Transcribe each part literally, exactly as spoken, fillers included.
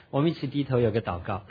我们一起低头有个祷告。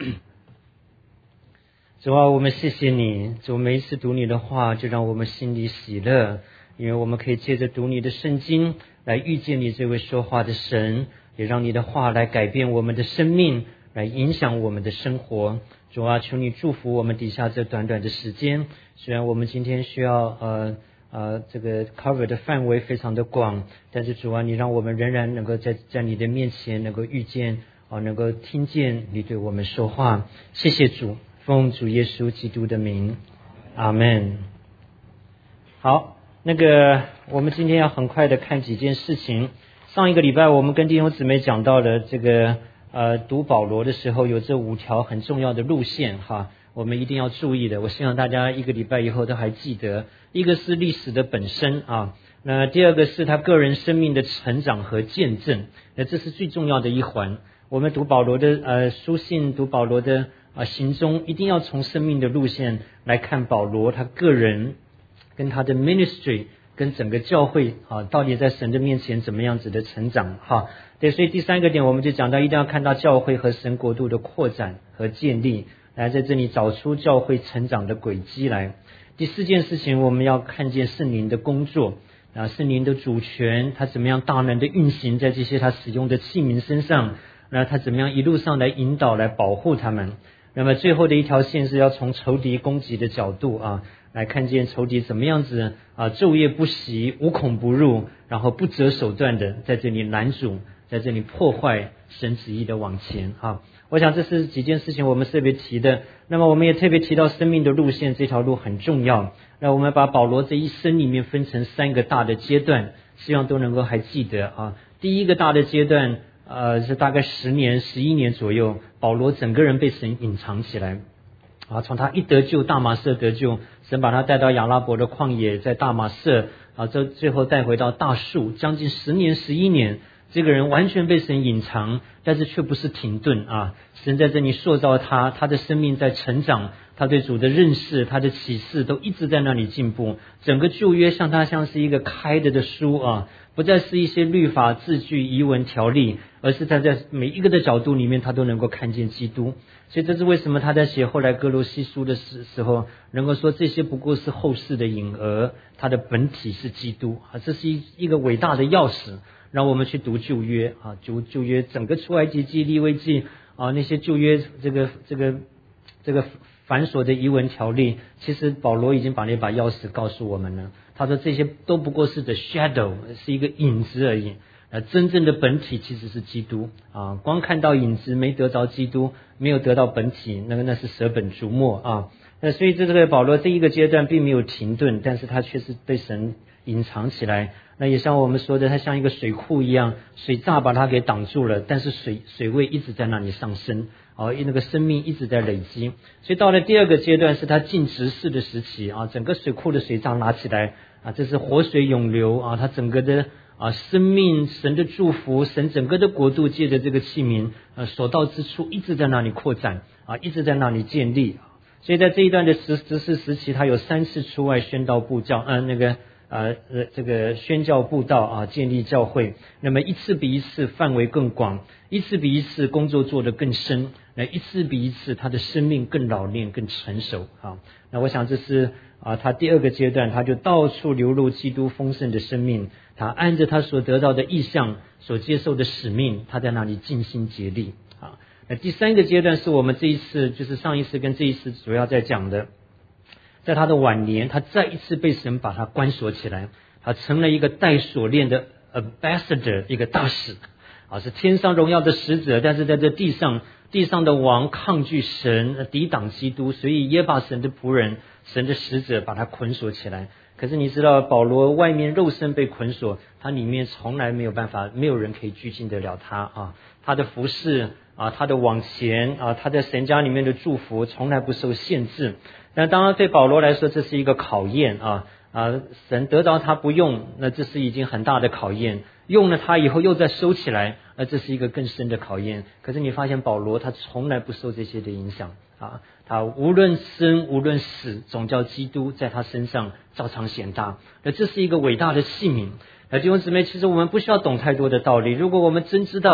主啊，我们谢谢你，主，每一次读你的话就让我们心里喜乐，因为我们可以借着读你的圣经来遇见你这位说话的神，也让你的话来改变我们的生命，来影响我们的生活。主啊，求你祝福我们底下这短短的时间，虽然我们今天需要呃呃这个 cover 的范围非常的广，但是主啊，你让我们仍然能够在在你的面前能够遇见啊，能够听见你对我们说话。谢谢主，奉主耶稣基督的名，阿们。好，那个我们今天要很快的看几件事情。上一个礼拜我们跟弟兄姊妹讲到了这个呃读保罗的时候有这五条很重要的路线哈，我们一定要注意的。我希望大家一个礼拜以后都还记得。一个是历史的本身啊，那第二个是他个人生命的成长和见证，那这是最重要的一环。我们读保罗的呃书信，读保罗的啊行踪，一定要从生命的路线来看保罗他个人跟他的 ministry 跟整个教会啊，到底在神的面前怎么样子的成长哈。对，所以第三个点我们就讲到，一定要看到教会和神国度的扩展和建立，来在这里找出教会成长的轨迹来。第四件事情，我们要看见圣灵的工作啊，圣灵的主权，他怎么样大能的运行在这些他使用的器皿身上，那他怎么样一路上来引导来保护他们。那么最后的一条线是要从仇敌攻击的角度啊，来看见仇敌怎么样子啊，昼夜不息，无孔不入，然后不择手段的在这里拦阻，在这里破坏神旨意的往前啊。我想这是几件事情我们特别提的。那么我们也特别提到生命的路线，这条路很重要。那我们把保罗这一生里面分成三个大的阶段，希望都能够还记得啊。第一个大的阶段呃是大概十年十一年左右，保罗整个人被神隐藏起来啊，从他一得救，大马色得救，神把他带到亚拉伯的旷野，在大马色啊，最最后带回到大树，将近十年十一年，这个人完全被神隐藏，但是却不是停顿啊！神在这里塑造他，他的生命在成长，他对主的认识，他的启示都一直在那里进步。整个旧约像他像是一个开的的书啊，不再是一些律法字句遗文条例，而是他在每一个的角度里面他都能够看见基督。所以这是为什么他在写后来哥罗西书的时时候能够说这些不过是后世的影儿，他的本体是基督啊！这是一一个伟大的钥匙，让我们去读旧约啊，旧旧约整个出埃及记、利未记啊，那些旧约这个这个这个繁琐的遗文条例，其实保罗已经把那把钥匙告诉我们了。他说这些都不过是 the shadow， 是一个影子而已。呃，真正的本体其实是基督啊！光看到影子没得着基督，没有得到本体，那个那是舍本逐末啊！那所以这个保罗这一个阶段并没有停顿，但是他却是被神隐藏起来。那也像我们说的，他像一个水库一样，水闸把它给挡住了，但是水水位一直在那里上升，哦，那个生命一直在累积。所以到了第二个阶段是他进执事的时期啊，整个水库的水闸拿起来啊，这是活水涌流啊，他整个的啊生命，神的祝福，神整个的国度借着这个器皿呃所到之处一直在那里扩展啊，一直在那里建立。所以在这一段的执执事时期，他有三次出外宣道布教，嗯、呃，那个。呃呃，这个宣教布道啊，建立教会，那么一次比一次范围更广，一次比一次工作做得更深，那一次比一次他的生命更老练、更成熟啊。那我想这是啊，他第二个阶段，他就到处流露基督丰盛的生命，他按着他所得到的意向、所接受的使命，他在那里尽心竭力啊。那第三个阶段是我们这一次，就是上一次跟这一次主要在讲的。在他的晚年，他再一次被神把他关锁起来，他成了一个带锁链的 ambassador， 一个大使啊，是天上荣耀的使者，但是在这地上，地上的王抗拒神，抵挡基督，所以也把神的仆人、神的使者把他捆锁起来。可是你知道，保罗外面肉身被捆锁，他里面从来没有办法，没有人可以拘禁得了他啊，他的服事啊，他的往前啊，他在神家里面的祝福从来不受限制。但当然对保罗来说这是一个考验啊啊，神得着他不用，那这是已经很大的考验，用了他以后又再收起来，那这是一个更深的考验。可是你发现保罗他从来不受这些的影响啊，他无论生无论死，总叫基督在他身上照常显大。那这是一个伟大的器皿。那弟兄姊妹，其实我们不需要懂太多的道理，如果我们真知道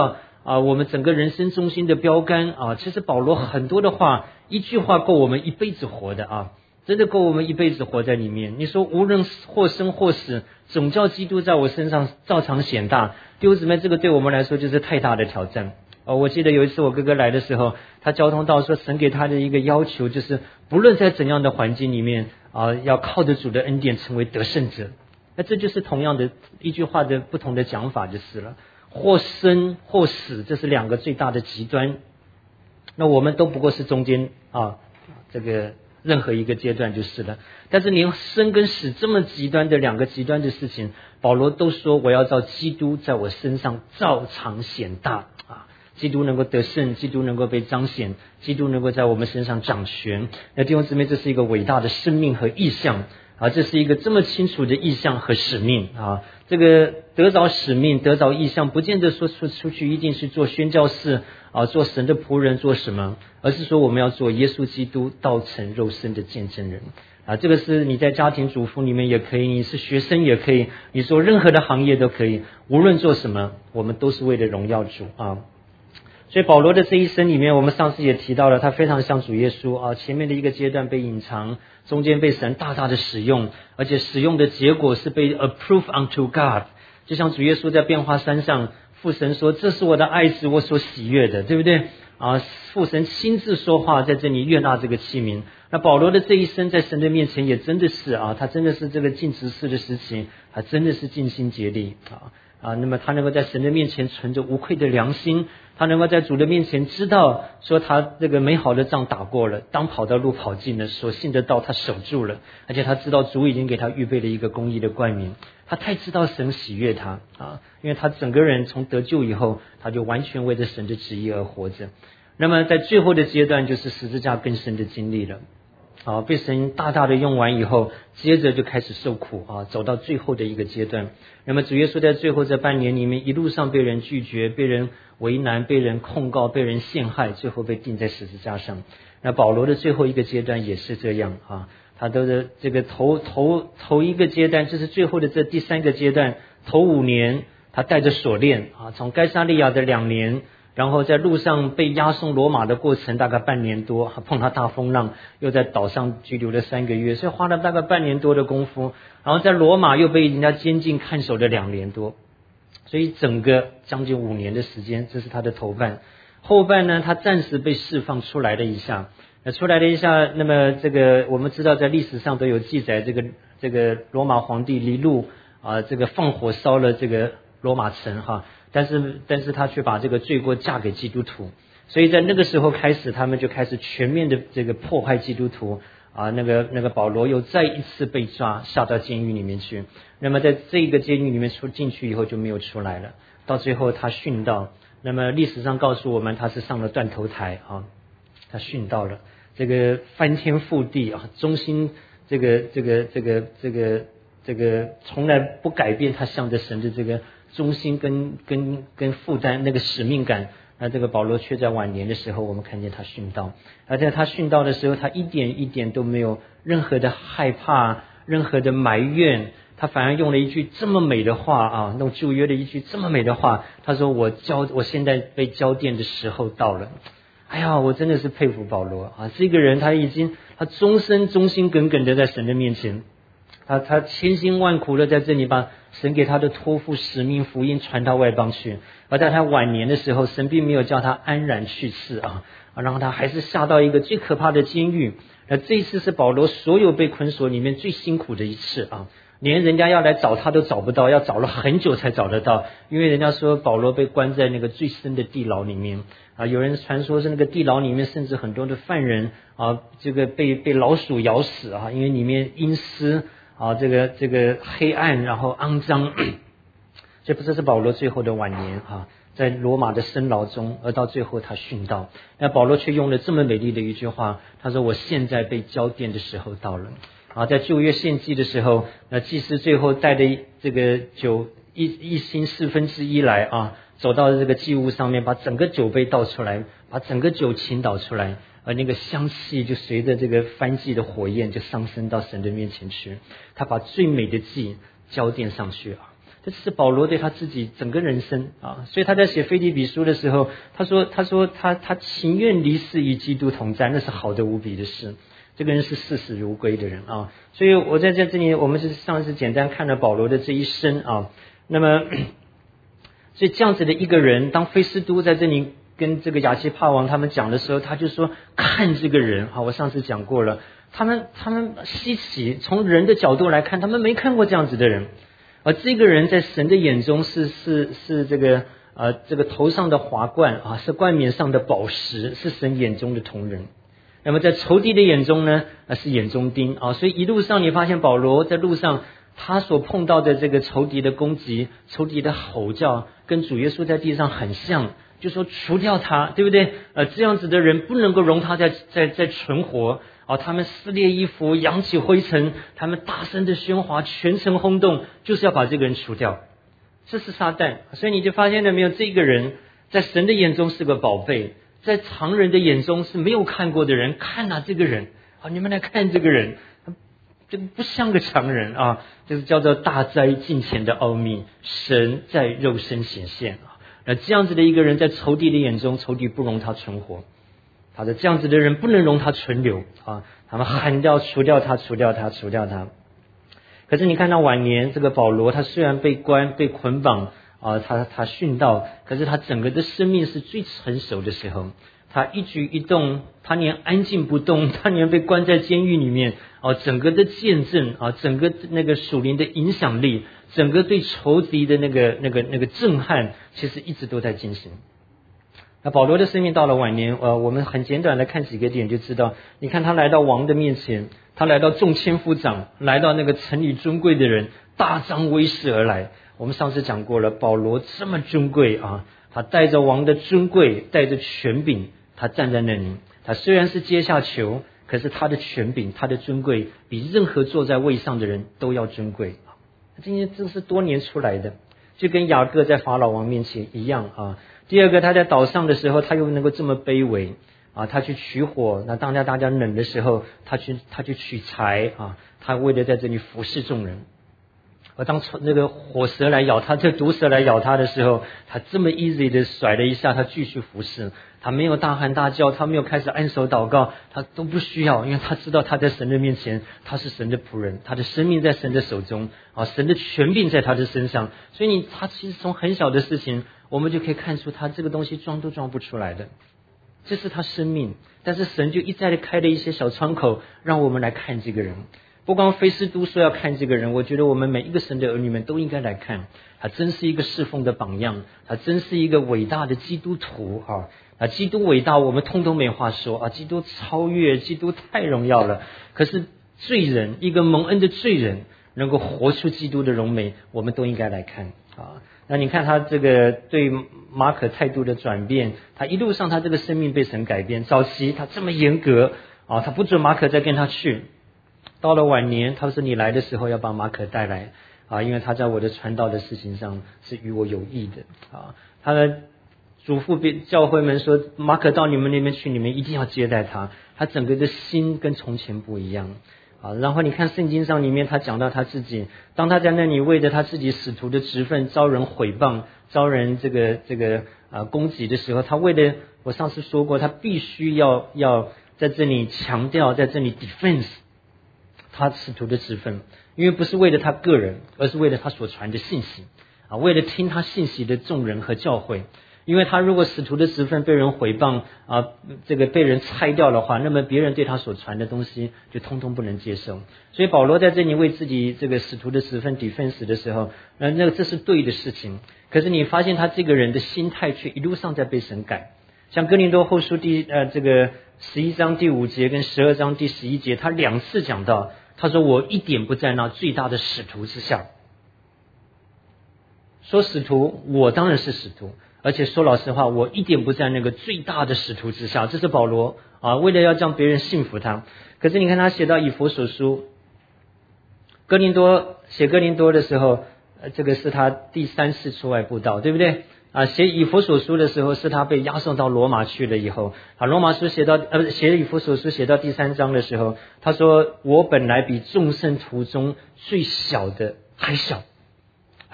啊，我们整个人生中心的标杆啊。其实保罗很多的话，一句话够我们一辈子活的啊，真的够我们一辈子活在里面。你说无论或生或死，总叫基督在我身上照常显大。弟兄姊妹，这个对我们来说就是太大的挑战。哦，我记得有一次我哥哥来的时候，他交通到说神给他的一个要求就是，不论在怎样的环境里面啊，要靠着主的恩典成为得胜者。那这就是同样的一句话的不同的讲法就是了，或生或死，这是两个最大的极端。那我们都不过是中间啊，这个任何一个阶段就是了。但是连生跟死这么极端的两个极端的事情，保罗都说我要照基督在我身上照常显大啊。基督能够得胜，基督能够被彰显，基督能够在我们身上掌权。那弟兄姊妹，这是一个伟大的生命和意象啊，这是一个这么清楚的意象和使命啊。这个得着使命，得着意象，不见得说出出去一定是做宣教士啊，做神的仆人，做什么，而是说我们要做耶稣基督道成肉身的见证人啊。这个是你在家庭主妇里面也可以，你是学生也可以，你做任何的行业都可以，无论做什么，我们都是为了荣耀主啊。所以保罗的这一生里面，我们上次也提到了，他非常像主耶稣啊。前面的一个阶段被隐藏，中间被神大大的使用，而且使用的结果是被 approve unto God。就像主耶稣在变化山上，父神说：“这是我的爱子，我所喜悦的，对不对？”啊，父神亲自说话，在这里悦纳这个器皿。那保罗的这一生在神的面前也真的是啊，他真的是这个尽职事的时期，他真的是尽心竭力啊。啊，那么他能够在神的面前存着无愧的良心，他能够在主的面前知道说他这个美好的仗打过了，当跑的路跑尽了，所信的道他守住了，而且他知道主已经给他预备了一个公义的冠冕。他太知道神喜悦他啊，因为他整个人从得救以后，他就完全为着神的旨意而活着。那么在最后的阶段，就是十字架更深的经历了。啊，被神大大的用完以后，接着就开始受苦啊，走到最后的一个阶段。那么主耶稣在最后这半年里面，一路上被人拒绝，被人为难，被人控告，被人陷害，最后被钉在十字架上。那保罗的最后一个阶段也是这样啊，他都是这个头头头一个阶段，就是最后的这第三个阶段，头五年他带着锁链啊，从该撒利亚的两年。然后在路上被押送罗马的过程大概半年多，碰到大风浪，又在岛上居留了三个月，所以花了大概半年多的功夫。然后在罗马又被人家监禁看守了两年多，所以整个将近五年的时间，这是他的头半。后半呢，他暂时被释放出来了一下，那出来了一下，那么这个我们知道在历史上都有记载，这个这个罗马皇帝尼禄啊，这个放火烧了这个罗马城哈。但是，但是他却把这个罪过嫁给基督徒，所以在那个时候开始，他们就开始全面的这个迫害基督徒啊。那个那个保罗又再一次被抓，下到监狱里面去。那么在这个监狱里面出进去以后就没有出来了，到最后他殉道。那么历史上告诉我们，他是上了断头台啊，他殉道了。这个翻天覆地啊，忠心这个这个这个这个这个从来不改变他向着神的这个。忠心跟跟跟负担那个使命感，那这个保罗却在晚年的时候，我们看见他殉道。而在他殉道的时候，他一点一点都没有任何的害怕，任何的埋怨，他反而用了一句这么美的话啊，那种旧约的一句这么美的话，他说：“我交，我现在被交奠的时候到了。”哎呀，我真的是佩服保罗啊！这个人他已经他终身忠心耿耿的在神的面前。他他千辛万苦的在这里把神给他的托付使命福音传到外邦去，而在他晚年的时候，神并没有叫他安然去世啊，然后他还是下到一个最可怕的监狱。那这一次是保罗所有被捆锁里面最辛苦的一次啊，连人家要来找他都找不到，要找了很久才找得到，因为人家说保罗被关在那个最深的地牢里面啊，有人传说是那个地牢里面甚至很多的犯人啊，这个被被老鼠咬死啊，因为里面阴湿。啊，这个这个黑暗，然后肮脏，这不这是保罗最后的晚年啊，在罗马的深牢中，而到最后他殉道。那保罗却用了这么美丽的一句话，他说：“我现在被交奠的时候到了。”啊，在旧约献祭的时候，那祭司最后带的这个酒一一星四分之一来啊，走到这个祭物上面，把整个酒杯倒出来，把整个酒倾倒出来。而那个香气就随着这个燔祭的火焰就上升到神的面前去，他把最美的祭交奠上去啊。 这是保罗对他自己整个人生啊。所以他在写腓立比书的时候，他说他说他他情愿离世与基督同在，那是好的无比的事。这个人是视死如归的人啊。所以我在这里，我们是上次简单看了保罗的这一生啊。那么所以这样子的一个人，当菲斯都在这里跟这个亚基帕王他们讲的时候，他就说看这个人啊，我上次讲过了，他们他们稀奇，从人的角度来看，他们没看过这样子的人，而这个人在神的眼中是是是这个呃这个头上的华冠啊，是冠冕上的宝石，是神眼中的同人。那么在仇敌的眼中呢，呃是眼中钉啊。所以一路上你发现保罗在路上，他所碰到的这个仇敌的攻击、仇敌的吼叫，跟主耶稣在地上很像，就说除掉他，对不对？呃，这样子的人不能够容他在在在存活啊！他们撕裂衣服，扬起灰尘，他们大声的喧哗，全城轰动，就是要把这个人除掉。这是撒旦，所以你就发现了没有？这个人在神的眼中是个宝贝，在常人的眼中是没有看过的人。看啊，这个人啊，你们来看这个人。这个不像个常人啊，这是叫做大灾近前的奥秘，神在肉身显现啊。那这样子的一个人，在仇敌的眼中，仇敌不容他存活，他的这样子的人不能容他存留啊。他们喊掉除掉他，除掉他，除掉他。可是你看到晚年这个保罗，他虽然被关被捆绑啊，他他殉道，可是他整个的生命是最成熟的时候。他一举一动，他连安静不动，他连被关在监狱里面啊，整个的见证啊，整个那个属灵的影响力，整个对仇敌的那个那个那个震撼，其实一直都在进行。那保罗的生命到了晚年，呃，我们很简短的看几个点就知道。你看他来到王的面前，他来到众千夫长，来到那个城里尊贵的人，大张威势而来。我们上次讲过了，保罗这么尊贵啊，他带着王的尊贵，带着权柄。他站在那里，他虽然是阶下囚，可是他的权柄、他的尊贵，比任何坐在位上的人都要尊贵。今天这是多年出来的，就跟雅各在法老王面前一样啊。第二个，他在岛上的时候，他又能够这么卑微啊，他去取火，那当家大家冷的时候，他去他去取柴啊，他为了在这里服侍众人。而当那个火蛇来咬他，这毒蛇来咬他的时候，他这么 easy 的甩了一下，他继续服侍，他没有大喊大叫，他没有开始按手祷告，他都不需要，因为他知道他在神的面前，他是神的仆人，他的生命在神的手中啊，神的权柄在他的身上，所以你他其实从很小的事情，我们就可以看出他这个东西装都装不出来的，这是他生命，但是神就一再的开了一些小窗口，让我们来看这个人。不光菲斯都说要看这个人，我觉得我们每一个神的儿女们都应该来看，他真是一个侍奉的榜样，他真是一个伟大的基督徒啊！啊，基督伟大，我们通通没话说啊！基督超越，基督太荣耀了。可是罪人，一个蒙恩的罪人，能够活出基督的荣美，我们都应该来看啊！那你看他这个对马可态度的转变，他一路上他这个生命被神改变。早期他这么严格啊，他不准马可再跟他去。到了晚年，他说你来的时候要把马可带来啊，因为他在我的传道的事情上是与我有益的啊。他的嘱咐教会们说，马可到你们那边去，你们一定要接待他，他整个的心跟从前不一样啊。然后你看圣经上里面他讲到他自己，当他在那里为着他自己使徒的职分招人毁谤，招人这个这个啊攻击的时候，他为了我上次说过，他必须要要在这里强调，在这里 defense他使徒的职分，因为不是为了他个人，而是为了他所传的信息啊，为了听他信息的众人和教会。因为他如果使徒的职分被人毁谤啊，这个被人拆掉的话，那么别人对他所传的东西就通通不能接受。所以保罗在这里为自己这个使徒的职分 defense 的时候，那那这是对的事情。可是你发现他这个人的心态却一路上在被神改。像哥林多后书第呃这个十一章第五节跟十二章第十一节，他两次讲到，他说我一点不在那最大的使徒之下。说使徒，我当然是使徒，而且说老实话，我一点不在那个最大的使徒之下。这是保罗啊，为了要让别人信服他。可是你看他写到以弗所书，哥林多写哥林多的时候，呃，这个是他第三次出外布道，对不对？啊，写以弗所书的时候是他被押送到罗马去了以后，啊，罗马书写到呃，写以弗所书写到第三章的时候，他说我本来比众圣徒中最小的还小。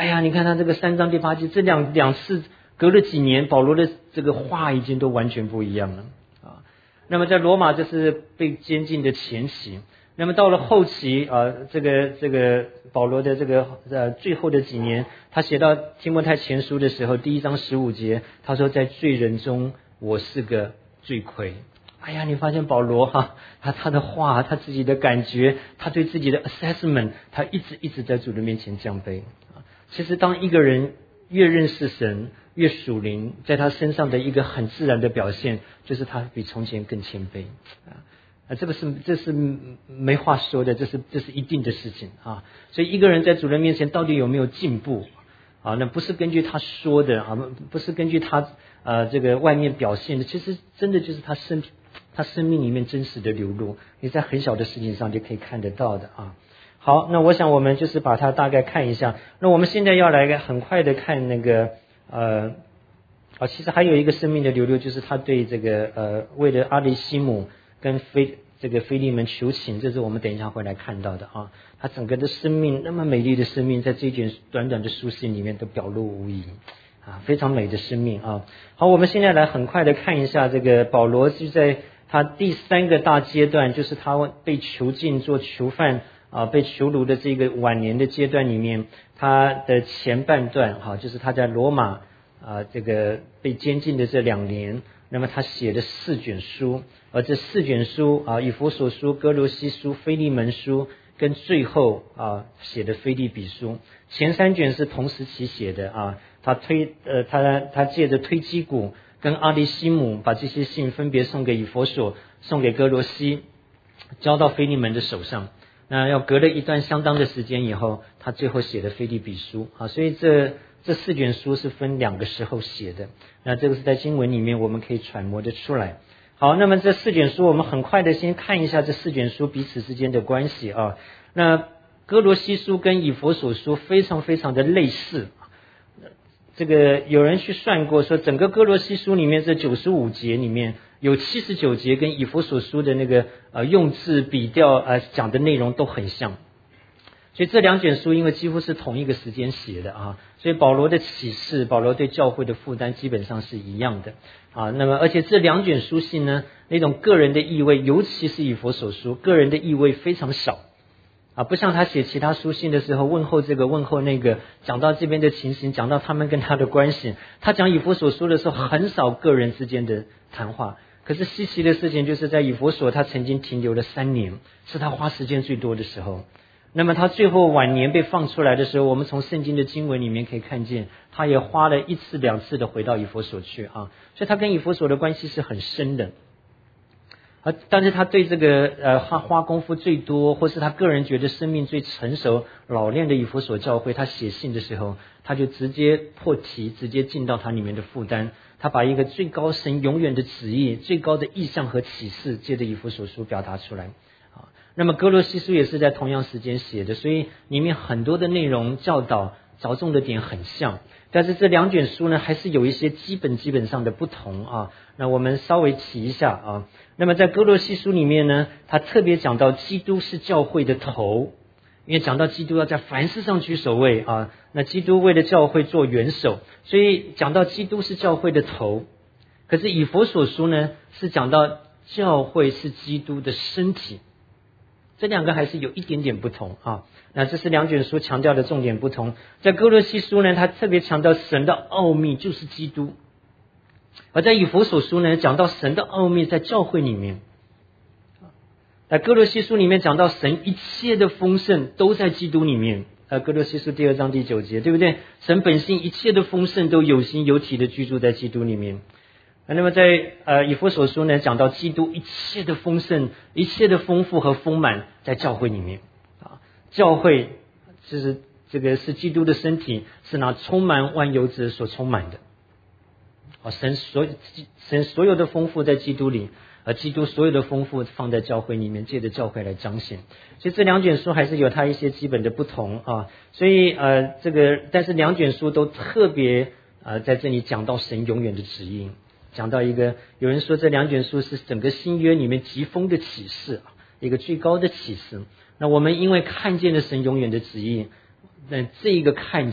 哎呀，你看他这个三章第八节，这两两次隔了几年，保罗的这个话已经都完全不一样了啊。那么在罗马这是被监禁的前期，那么到了后期啊，这个这个保罗的这个呃最后的几年，他写到提摩太前书的时候，第一章十五节，他说在罪人中我是个罪魁。哎呀，你发现保罗哈，他他的话，他自己的感觉，他对自己的 assessment， 他一直一直在主的面前降卑啊。其实当一个人越认识神，越属灵，在他身上的一个很自然的表现，就是他比从前更谦卑啊。啊，这个是这是没话说的，这是这是一定的事情啊。所以一个人在主人面前到底有没有进步啊？那不是根据他说的啊，不是根据他呃这个外面表现的，其实真的就是他生他生命里面真实的流露，你在很小的事情上就可以看得到的啊。好，那我想我们就是把它大概看一下。那我们现在要来很快的看那个呃啊，其实还有一个生命的流露，就是他对这个呃为了阿里西姆跟菲这个菲利门求情，这是我们等一下会来看到的啊。他整个的生命，那么美丽的生命，在这一卷短短的书信里面都表露无遗啊，非常美的生命啊。好，我们现在来很快的看一下这个保罗就在他第三个大阶段，就是他被囚禁做囚犯啊，被囚奴的这个晚年的阶段里面，他的前半段哈，就是他在罗马啊这个被监禁的这两年，那么他写的四卷书，而这四卷书啊，以弗所书、哥罗西书、腓利门书，跟最后啊写的腓立比书，前三卷是同时期写的啊，他推呃他他借着推基古跟阿里西姆把这些信分别送给以弗所、送给哥罗西，交到腓利门的手上。那要隔了一段相当的时间以后，他最后写的腓立比书啊，所以这这四卷书是分两个时候写的。那这个是在经文里面我们可以揣摩得出来。好，那么这四卷书我们很快的先看一下这四卷书彼此之间的关系啊。那哥罗西书跟以弗所书非常非常的类似。这个有人去算过，说整个哥罗西书里面这九十五节里面有七十九节跟以弗所书的那个呃用字笔调呃讲的内容都很像，所以这两卷书因为几乎是同一个时间写的啊，所以保罗的启示，保罗对教会的负担基本上是一样的啊。那么而且这两卷书信呢，那种个人的意味，尤其是以弗所书，个人的意味非常少。啊，不像他写其他书信的时候，问候这个问候那个，讲到这边的情形，讲到他们跟他的关系。他讲以弗所书的时候，很少个人之间的谈话。可是稀奇的事情就是在以弗所，他曾经停留了三年，是他花时间最多的时候。那么他最后晚年被放出来的时候，我们从圣经的经文里面可以看见，他也花了一次两次的回到以弗所去啊，所以他跟以弗所的关系是很深的。啊，但是他对这个呃花花功夫最多，或是他个人觉得生命最成熟老练的以弗所教会，他写信的时候，他就直接破题，直接进到他里面的负担。他把一个最高神永远的旨意、最高的意象和启示，借着以弗所书表达出来。啊，那么哥罗西书也是在同样时间写的，所以里面很多的内容教导着重的点很像。但是这两卷书呢，还是有一些基本基本上的不同啊。那我们稍微提一下啊。那么在哥罗西书里面呢，他特别讲到基督是教会的头，因为讲到基督要在凡事上居首位啊。那基督为了教会做元首，所以讲到基督是教会的头。可是以弗所书呢，是讲到教会是基督的身体。这两个还是有一点点不同啊。那这是两卷书强调的重点不同。在哥罗西书呢，他特别强调神的奥秘就是基督，而在以弗所书呢，讲到神的奥秘在教会里面。在哥罗西书里面讲到神一切的丰盛都在基督里面。呃，哥罗西书第二章第九节，对不对？神本性一切的丰盛都有形有体的居住在基督里面。那么在呃以弗所书呢，讲到基督一切的丰盛、一切的丰富和丰满在教会里面啊。教会就是这个是基督的身体，是那充满万有者所充满的啊。神所神所有的丰富在基督里，而基督所有的丰富放在教会里面，借着教会来彰显。所以这两卷书还是有它一些基本的不同啊。所以呃这个但是两卷书都特别呃在这里讲到神永远的旨意。讲到一个，有人说这两卷书是整个新约里面极丰的启示，一个最高的启示。那我们因为看见了神永远的旨意，那这一个看见，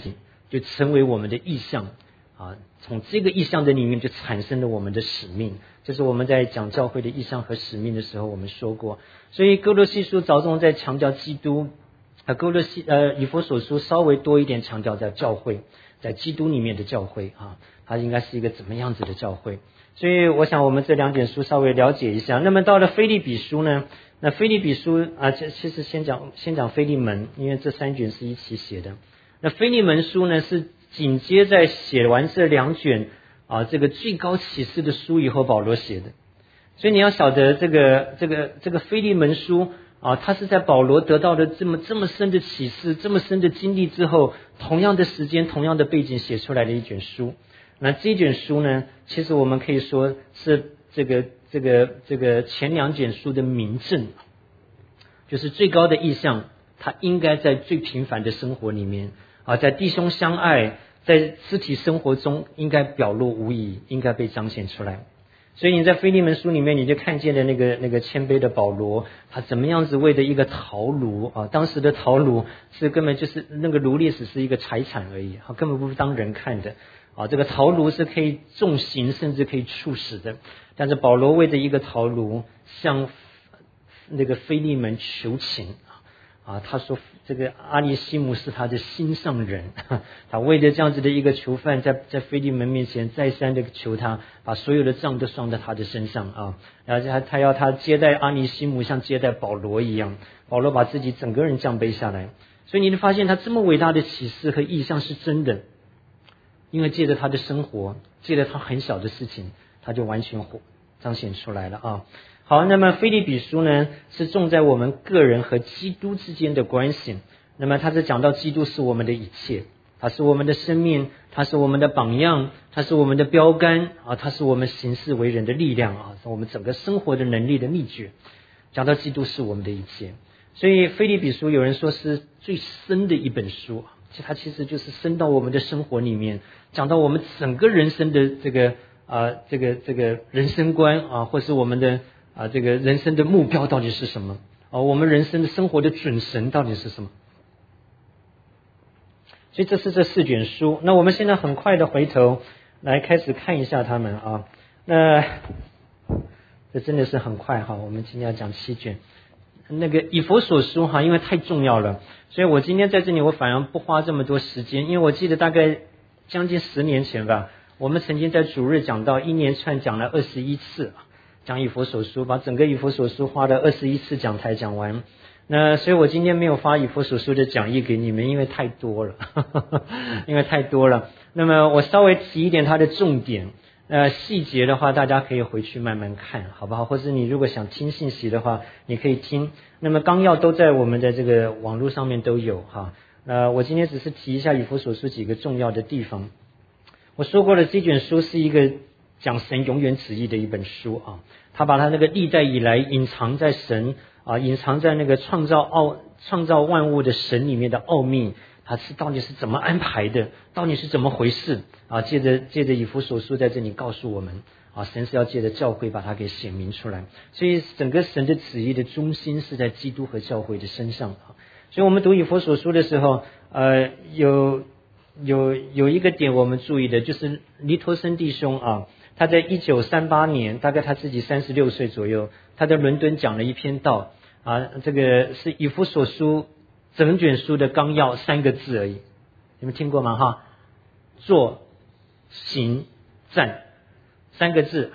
就成为我们的意向啊，从这个意向的里面就产生了我们的使命。这是我们在讲教会的意向和使命的时候我们说过。所以哥罗西书着重在强调基督，呃，哥罗西呃以弗所书稍微多一点强调在教会，在基督里面的教会啊，它应该是一个怎么样子的教会。所以我想我们这两点书稍微了解一下。那么到了腓立比书呢，那腓立比书啊，其实先讲先讲腓利门，因为这三卷是一起写的。那腓利门书呢是紧接在写完这两卷啊这个最高启示的书以后保罗写的。所以你要晓得这个这个这个腓利门书啊，它是在保罗得到的这么这么深的启示、这么深的经历之后，同样的时间、同样的背景写出来的一卷书。那这卷书呢，其实我们可以说是这个这个这个前两卷书的明证，就是最高的意向，它应该在最平凡的生活里面啊，在弟兄相爱，在肢体生活中应该表露无遗，应该被彰显出来。所以你在腓利门书里面，你就看见了那个那个谦卑的保罗，他怎么样子为了一个陶炉啊，当时的陶炉是根本就是那个炉历史是一个财产而已，啊，根本不是当人看的啊。这个陶炉是可以重刑，甚至可以处死的。但是保罗为了一个陶炉，向那个腓利门求情啊，他说这个阿里西姆是他的心上人，他为了这样子的一个囚犯，在在腓利门面前再三的求他，把所有的账都算在他的身上啊，然后他他要他接待阿里西姆像接待保罗一样，保罗把自己整个人降卑下来。所以你会发现他这么伟大的启示和意象是真的，因为借着他的生活，借着他很小的事情，他就完全彰显出来了啊。好，那么腓立比书呢，是重在我们个人和基督之间的关系。那么他是讲到基督是我们的一切，他是我们的生命，他是我们的榜样，他是我们的标杆啊，他是我们行事为人的力量啊，是我们整个生活的能力的秘诀。讲到基督是我们的一切，所以腓立比书有人说是最深的一本书，其实它其实就是深到我们的生活里面，讲到我们整个人生的这个啊、呃、这个这个人生观啊，或是我们的啊，这个人生的目标到底是什么？啊，我们人生的生活的准绳到底是什么？所以这是这四卷书。那我们现在很快的回头来开始看一下它们啊。那这真的是很快哈。我们今天要讲七卷。那个以弗所书哈，因为太重要了，所以我今天在这里我反而不花这么多时间，因为我记得大概将近十年前吧，我们曾经在主日讲到一连串讲了二十一次。讲以弗所书，把整个以弗所书花了二十一次讲台讲完。那所以我今天没有发以弗所书的讲义给你们，因为太多了因为太多了。那么我稍微提一点它的重点，呃细节的话大家可以回去慢慢看，好不好？或者你如果想听信息的话你可以听，那么纲要都在我们的这个网络上面都有哈。呃我今天只是提一下以弗所书几个重要的地方。我说过了，这卷书是一个讲神永远旨意的一本书啊，他把他那个历代以来隐藏在神啊，隐藏在那个创造奥创造万物的神里面的奥秘，他是到底是怎么安排的，到底是怎么回事啊？借着借着以弗所书在这里告诉我们啊，神是要借着教会把它给显明出来，所以整个神的旨意的中心是在基督和教会的身上啊。所以我们读以弗所书的时候，呃，有有有一个点我们注意的，就是尼托森弟兄啊。他在一九三八年，大概他自己三十六岁左右，他在伦敦讲了一篇道啊，这个是以弗所书整卷书的纲要三个字而已，你们听过吗？哈，坐、行、站，三个字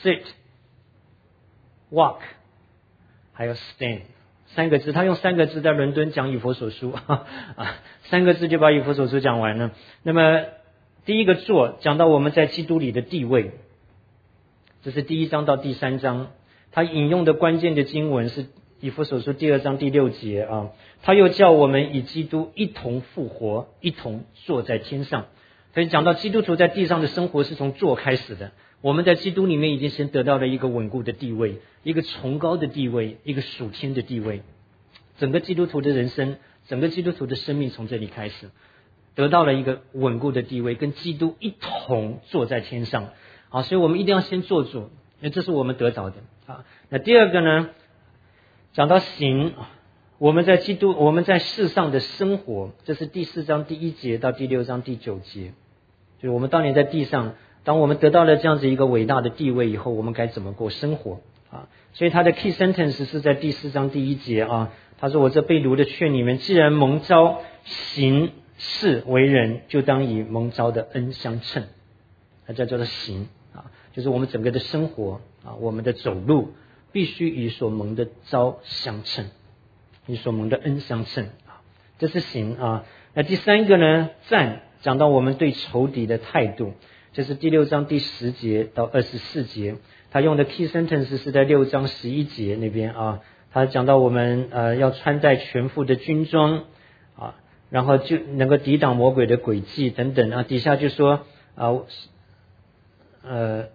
，sit、walk， 还有 stand， 三个字，他用三个字在伦敦讲以弗所书啊，三个字就把以弗所书讲完了。那么第一个坐，讲到我们在基督里的地位。这是第一章到第三章，他引用的关键的经文是以弗所书第二章第六节啊，他又叫我们与基督一同复活，一同坐在天上。所以讲到基督徒在地上的生活是从坐开始的，我们在基督里面已经先得到了一个稳固的地位，一个崇高的地位，一个属天的地位。整个基督徒的人生，整个基督徒的生命从这里开始得到了一个稳固的地位，跟基督一同坐在天上。好，所以我们一定要先做主，因为这是我们得着的啊。那第二个呢，讲到行， 我们在基督我们在世上的生活，这是第四章第一节到第六章第九节，就是我们当年在地上，当我们得到了这样子一个伟大的地位以后，我们该怎么过生活啊？所以他的 key sentence 是在第四章第一节啊，他说我这被掳的劝你们，既然蒙召行事为人，就当以蒙召的恩相称。那这叫做行啊，就是我们整个的生活啊，我们的走路必须与所蒙的召相称，与所蒙的恩相称啊，这是行啊。那第三个呢，战，讲到我们对仇敌的态度，这是第六章第十节到二十四节，他用的 key sentence 是在六章十一节那边啊，他讲到我们呃要穿戴全副的军装啊，然后就能够抵挡魔鬼的诡计等等啊，底下就说啊呃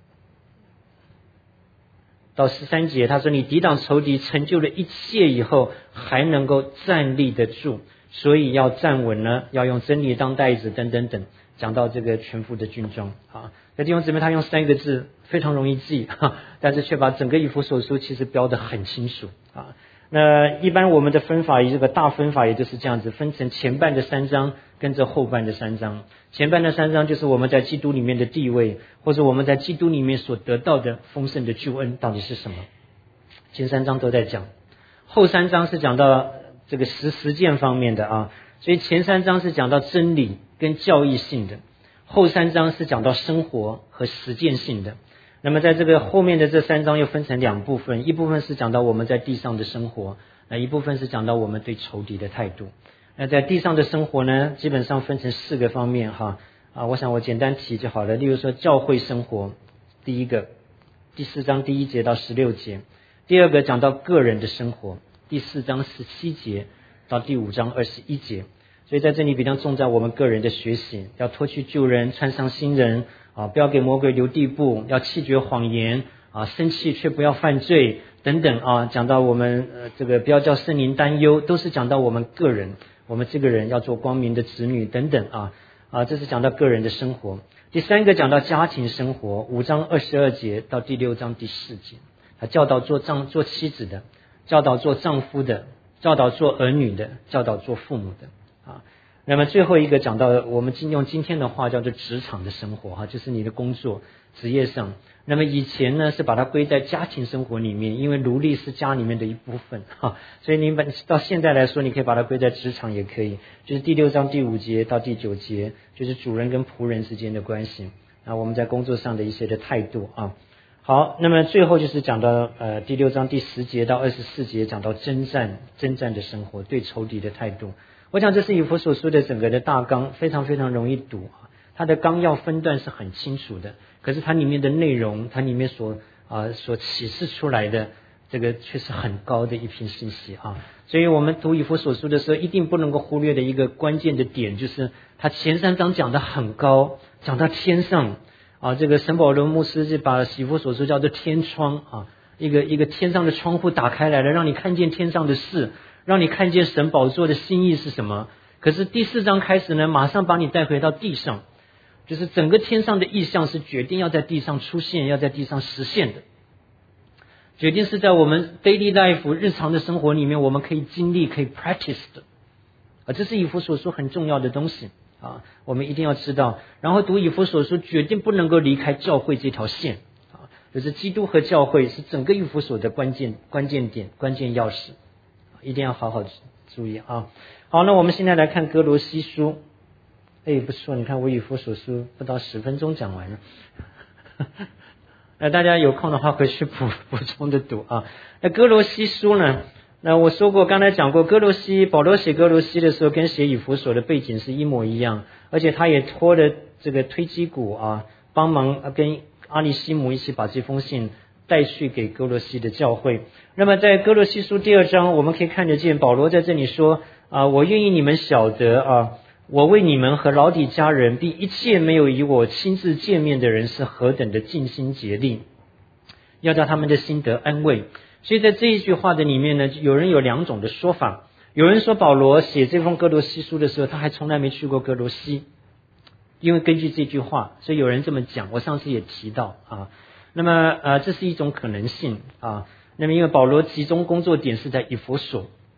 到十三节，他说你抵挡仇敌，成就了一切以后，还能够站立得住，所以要站稳呢，要用真理当带子等等等，讲到这个全副的军装啊。在弟兄姊妹，他用三个字非常容易记，但是却把整个以弗所书其实标得很清楚啊。那一般我们的分法，以这个大分法也就是这样子，分成前半的三章跟着后半的三章。前半的三章就是我们在基督里面的地位，或者我们在基督里面所得到的丰盛的救恩到底是什么，前三章都在讲。后三章是讲到这个实实践方面的啊，所以前三章是讲到真理跟教义性的，后三章是讲到生活和实践性的。那么在这个后面的这三章又分成两部分，一部分是讲到我们在地上的生活，那一部分是讲到我们对仇敌的态度。那在地上的生活呢，基本上分成四个方面哈啊，我想我简单提就好了。例如说教会生活，第一个第四章第一节到十六节，第二个讲到个人的生活，第四章十七节到第五章二十一节。所以在这里比较重在我们个人的学习，要脱去旧人，穿上新人啊，不要给魔鬼留地步，要弃绝谎言啊，生气却不要犯罪等等啊，讲到我们呃这个不要叫圣灵担忧，都是讲到我们个人，我们这个人要做光明的子女等等啊啊，这是讲到个人的生活。第三个讲到家庭生活，五章二十二节到第六章第四节，他教导做丈做妻子的，教导做丈夫的，教导做儿女的，教导做父母的啊。那么最后一个讲到我们今用今天的话叫做职场的生活哈，就是你的工作职业上。那么以前呢是把它归在家庭生活里面，因为奴隶是家里面的一部分哈，所以你们到现在来说，你可以把它归在职场也可以。就是第六章第五节到第九节，就是主人跟仆人之间的关系啊，我们在工作上的一些的态度啊。好，那么最后就是讲到呃第六章第十节到二十四节，讲到征战征战的生活，对仇敌的态度。我想这是以弗所书的整个的大纲，非常非常容易读啊。它的纲要分段是很清楚的，可是它里面的内容，它里面所啊、呃、所启示出来的这个却是很高的一篇信息啊。所以我们读以弗所书的时候，一定不能够忽略的一个关键的点，就是它前三章讲得很高，讲到天上啊。这个沈保罗牧师就把以弗所书叫做天窗啊，一个一个天上的窗户打开来了，让你看见天上的事，让你看见神宝座的心意是什么。可是第四章开始呢，马上把你带回到地上，就是整个天上的意象是决定要在地上出现，要在地上实现的，决定是在我们 daily life 日常的生活里面我们可以经历可以 practice 的啊，这是以弗所书很重要的东西啊，我们一定要知道。然后读以弗所书决定不能够离开教会这条线啊，就是基督和教会是整个以弗所的关键关键点关键钥匙，一定要好好注意啊。好，那我们现在来看哥罗西书。哎，不错，你看我以弗所书不到十分钟讲完了。那大家有空的话回去补补充的读啊。那哥罗西书呢，那我说过，刚才讲过，哥罗西保罗写哥罗西的时候跟写以弗所的背景是一模一样，而且他也托了这个推基古啊帮忙跟阿里西姆一起把这封信带去给哥罗西的教会。那么在哥罗西书第二章我们可以看得见，保罗在这里说啊，我愿意你们晓得啊，我为你们和老底家人并一切没有与我亲自见面的人是何等的尽心竭力，要叫他们的心得安慰。所以在这一句话的里面呢，有人有两种的说法。有人说保罗写这封哥罗西书的时候，他还从来没去过哥罗西，因为根据这句话，所以有人这么讲，我上次也提到啊。那么呃，这是一种可能性啊。那么因为保罗集中工作点是在以弗所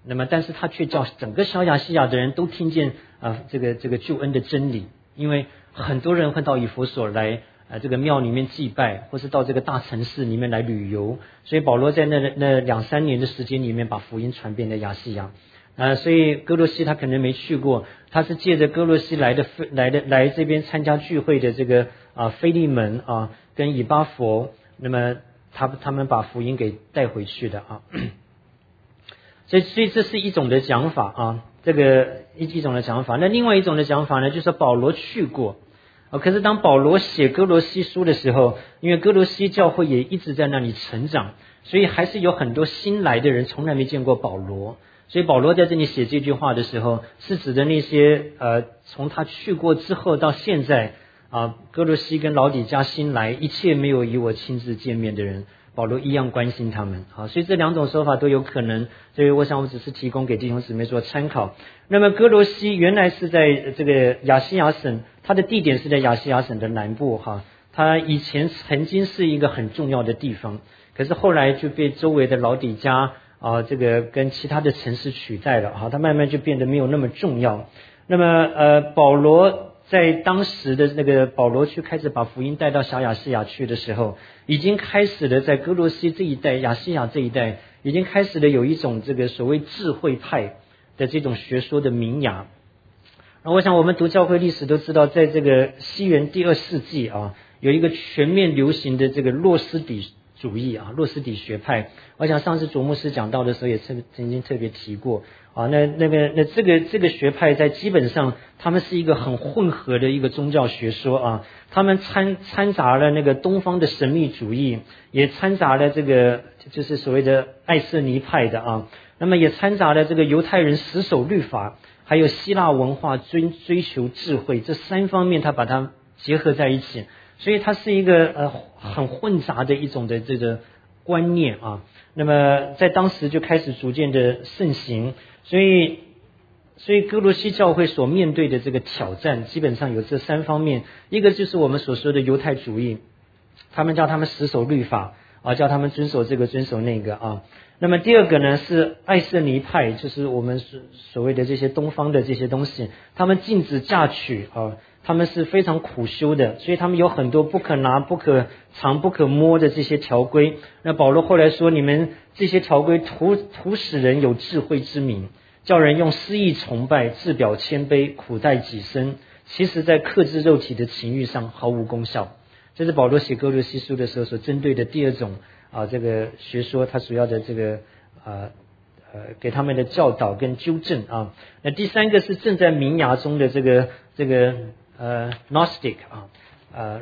那么但是他却叫整个小亚细亚的人都听见啊、呃、这个这个救恩的真理，因为很多人会到以弗所来呃这个庙里面祭拜，或是到这个大城市里面来旅游，所以保罗在那那两三年的时间里面把福音传遍了亚细亚。呃，所以哥罗西他可能没去过，他是借着哥罗西来的来的来这边参加聚会的这个啊腓利门啊跟以巴弗，那么他他们把福音给带回去的啊。所以所以这是一种的讲法啊，这个一一种的讲法。那另外一种的讲法呢，就是保罗去过。哦，可是当保罗写哥罗西书的时候，因为哥罗西教会也一直在那里成长，所以还是有很多新来的人从来没见过保罗。所以保罗在这里写这句话的时候，是指的那些呃从他去过之后到现在啊，哥罗西跟老底嘉新来，一切没有与我亲自见面的人，保罗一样关心他们。好，所以这两种说法都有可能，所以我想我只是提供给弟兄姊妹做参考。那么哥罗西原来是在这个亚细亚省，它的地点是在亚细亚省的南部哈，它以前曾经是一个很重要的地方，可是后来就被周围的老底嘉啊这个跟其他的城市取代了哈，它慢慢就变得没有那么重要。那么呃保罗在当时的那个保罗去开始把福音带到小亚细亚去的时候，已经开始了在哥罗西这一带、亚细亚这一带，已经开始了有一种这个所谓智慧派的这种学说的萌芽。那我想我们读教会历史都知道，在这个西元第二世纪啊，有一个全面流行的这个洛斯底主义啊，洛斯底学派。我想上次主牧师讲到的时候也曾曾经特别提过啊，那那个那这个这个学派在基本上他们是一个很混合的一个宗教学说啊，他们掺掺杂了那个东方的神秘主义，也掺杂了这个就是所谓的爱色尼派的啊，那么也掺杂了这个犹太人死守律法，还有希腊文化追追求智慧，这三方面他把它结合在一起，所以它是一个呃很混杂的一种的这个观念啊。那么在当时就开始逐渐的盛行，所以所以哥罗西教会所面对的这个挑战基本上有这三方面，一个就是我们所说的犹太主义，他们叫他们死守律法啊，叫他们遵守这个遵守那个啊。那么第二个呢是爱色尼派，就是我们所所谓的这些东方的这些东西，他们禁止嫁娶啊，他们是非常苦修的，所以他们有很多不可拿、不可藏、不可摸的这些条规。那保罗后来说，你们这些条规徒徒使人有智慧之名，叫人用私意崇拜，自表谦卑，苦待己身，其实在克制肉体的情欲上毫无功效。这是保罗写哥罗西书的时候所针对的第二种啊，这个学说，他主要的这个啊呃给他们的教导跟纠正啊。那第三个是正在萌芽中的这个这个呃 Gnostic 啊呃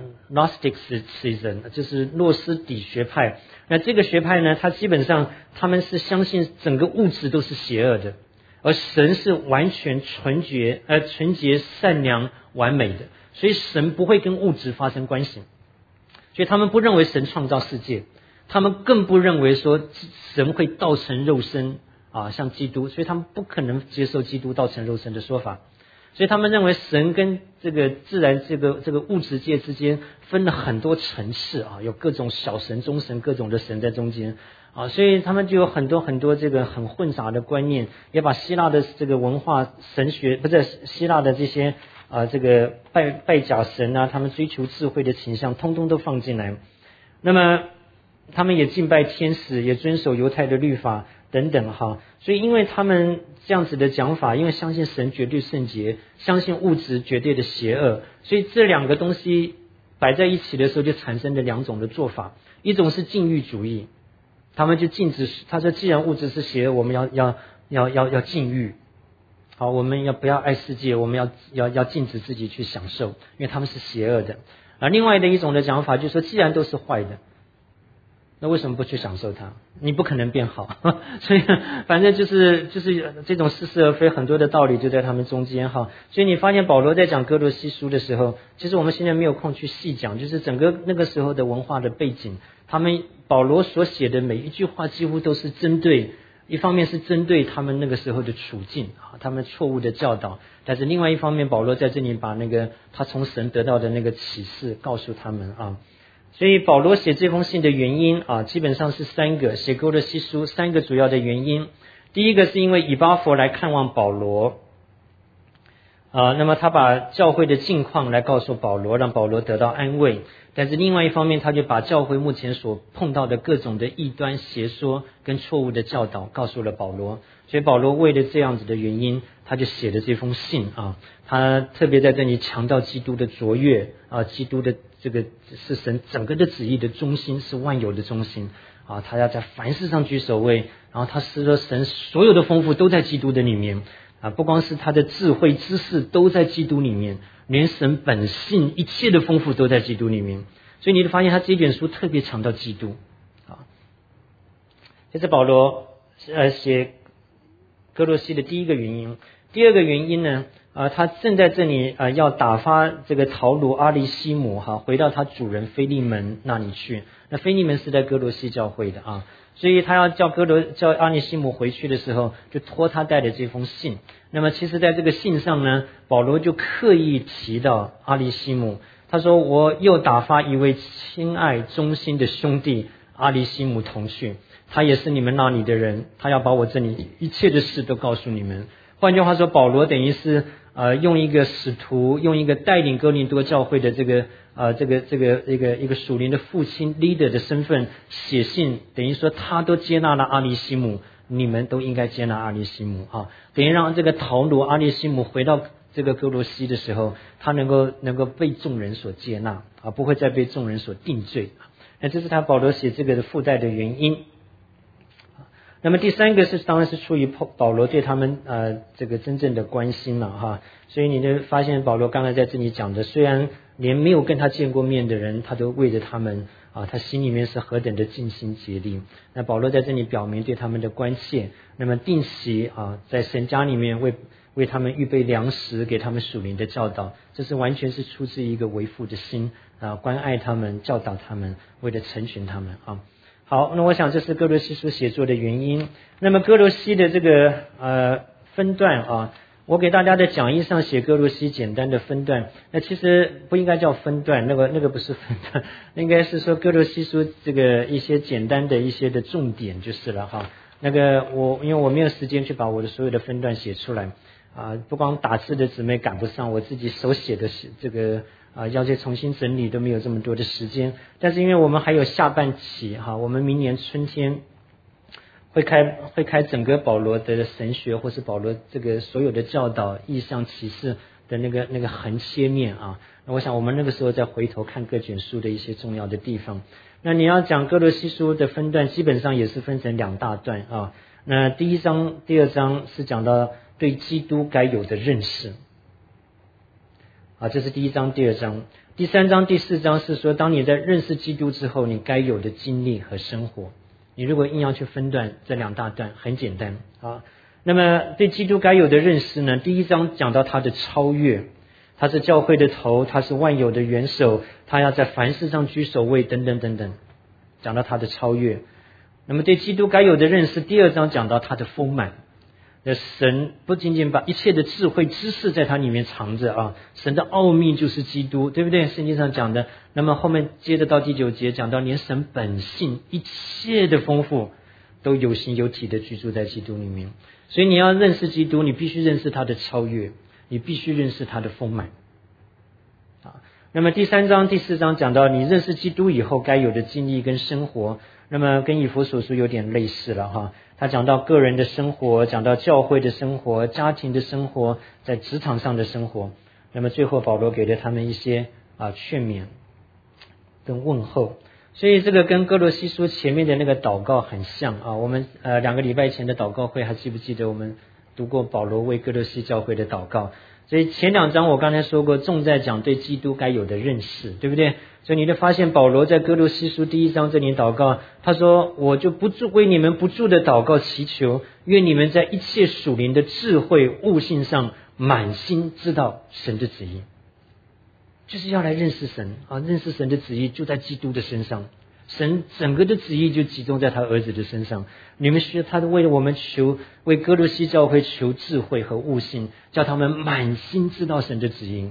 Gnosticism， 就是诺斯底学派。那这个学派呢，它基本上他们是相信整个物质都是邪恶的，而神是完全纯洁呃纯洁善良完美的，所以神不会跟物质发生关系。所以他们不认为神创造世界，他们更不认为说神会道成肉身啊，像基督，所以他们不可能接受基督道成肉身的说法。所以他们认为神跟这个自然这个这个物质界之间分了很多层次啊，有各种小神、中神，各种的神在中间啊，所以他们就有很多很多这个很混杂的观念，也把希腊的这个文化神学，不是希腊的这些啊这个拜拜假神啊，他们追求智慧的倾向通通都放进来。那么他们也敬拜天使，也遵守犹太的律法等等哈。所以因为他们这样子的讲法，因为相信神绝对圣洁，相信物质绝对的邪恶，所以这两个东西摆在一起的时候就产生了两种的做法。一种是禁欲主义，他们就禁止，他说既然物质是邪恶，我们要要要要要禁欲，好，我们要不要爱世界，我们要要要禁止自己去享受，因为他们是邪恶的。而另外的一种的讲法就是说，既然都是坏的，那为什么不去享受它？你不可能变好，所以反正就是就是这种似是而非，很多的道理就在他们中间哈。所以你发现保罗在讲哥罗西书的时候，其实我们现在没有空去细讲，就是整个那个时候的文化的背景，他们保罗所写的每一句话几乎都是针对，一方面是针对他们那个时候的处境啊，他们错误的教导，但是另外一方面，保罗在这里把那个他从神得到的那个启示告诉他们啊。所以保罗写这封信的原因啊，基本上是三个，写哥罗西书三个主要的原因。 第一个是因为以巴弗来看望保罗，啊，那么他把教会的境况来告诉保罗，让保罗得到安慰。但是另外一方面，他就把教会目前所碰到的各种的异端邪说跟错误的教导告诉了保罗。所以保罗为了这样子的原因，他就写了这封信啊。他特别在这里强调基督的卓越啊，基督的这个是神整个的旨意的中心，是万有的中心啊。他要在凡事上居首位，然后他是说神所有的丰富都在基督的里面啊，不光是他的智慧知识都在基督里面，连神本性一切的丰富都在基督里面。所以你就发现他这卷书特别强调基督啊。这是保罗呃写哥罗西的第一个原因。第二个原因呢，啊、呃，他正在这里啊、呃、要打发这个陶鲁阿里西姆哈回到他主人腓利门那里去。那腓利门是在哥罗西教会的啊，所以他要叫哥罗叫阿里西姆回去的时候，就托他带的这封信。那么其实在这个信上呢，保罗就刻意提到阿里西姆，他说我又打发一位亲爱忠心的兄弟阿里西姆同去，他也是你们那里的人，他要把我这里一切的事都告诉你们。换句话说，保罗等于是呃用一个使徒，用一个带领哥林多教会的这个呃这个这个一个一个属灵的父亲 leader 的身份写信，等于说他都接纳了阿里西姆，你们都应该接纳阿里西姆啊，等于让这个陶鲁阿里西姆回到这个哥罗西的时候，他能够能够被众人所接纳啊，不会再被众人所定罪。那这是他保罗写这个的附带的原因。那么第三个是当然是出于保罗对他们呃这个真正的关心了哈，所以你就发现保罗刚才在这里讲的，虽然连没有跟他见过面的人，他都为着他们啊，他心里面是何等的尽心竭力。那保罗在这里表明对他们的关切，那么定期啊在神家里面为为他们预备粮食，给他们属灵的教导，这是完全是出自一个为父的心啊，关爱他们，教导他们，为了成全他们啊。好，那我想这是哥罗西书写作的原因。那么哥罗西的这个呃分段啊，我给大家的讲义上写哥罗西简单的分段，那其实不应该叫分段，那个那个不是分段，应该是说哥罗西书这个一些简单的一些的重点就是了哈。那个我因为我没有时间去把我的所有的分段写出来啊，不光打字的姊妹赶不上，我自己手写的这个啊，要再重新整理都没有这么多的时间。但是因为我们还有下半期哈，我们明年春天会开会开整个保罗的神学，或是保罗这个所有的教导、异象、启示的那个那个横切面啊。那我想我们那个时候再回头看各卷书的一些重要的地方。那你要讲哥罗西书的分段，基本上也是分成两大段啊。那第一章、第二章是讲到对基督该有的认识。啊，这是第一章、第二章。第三章、第四章是说，当你在认识基督之后，你该有的经历和生活。你如果硬要去分段，这两大段很简单啊。那么对基督该有的认识呢？第一章讲到他的超越，他是教会的头，他是万有的元首，他要在凡事上居首位，等等等等，讲到他的超越。那么对基督该有的认识，第二章讲到他的丰满。那神不仅仅把一切的智慧知识在它里面藏着啊，神的奥秘就是基督，对不对？圣经上讲的。那么后面接着到第九节讲到，连神本性一切的丰富都有形有体的居住在基督里面。所以你要认识基督，你必须认识他的超越，你必须认识他的丰满啊。那么第三章、第四章讲到你认识基督以后该有的经历跟生活，那么跟以弗所书有点类似了哈。他讲到个人的生活，讲到教会的生活，家庭的生活，在职场上的生活。那么最后保罗给了他们一些啊劝勉跟问候。所以这个跟哥罗西书前面的那个祷告很像啊。我们呃两个礼拜前的祷告会还记不记得我们读过保罗为哥罗西教会的祷告？所以前两章我刚才说过，重在讲对基督该有的认识，对不对？所以你就发现保罗在哥罗西书第一章这里祷告，他说我就不住为你们不住的祷告祈求，愿你们在一切属灵的智慧悟性上满心知道神的旨意，就是要来认识神啊，认识神的旨意就在基督的身上，神整个的旨意就集中在他儿子的身上。你们需要他为了我们求，为哥罗西教会求智慧和悟性，叫他们满心知道神的旨意。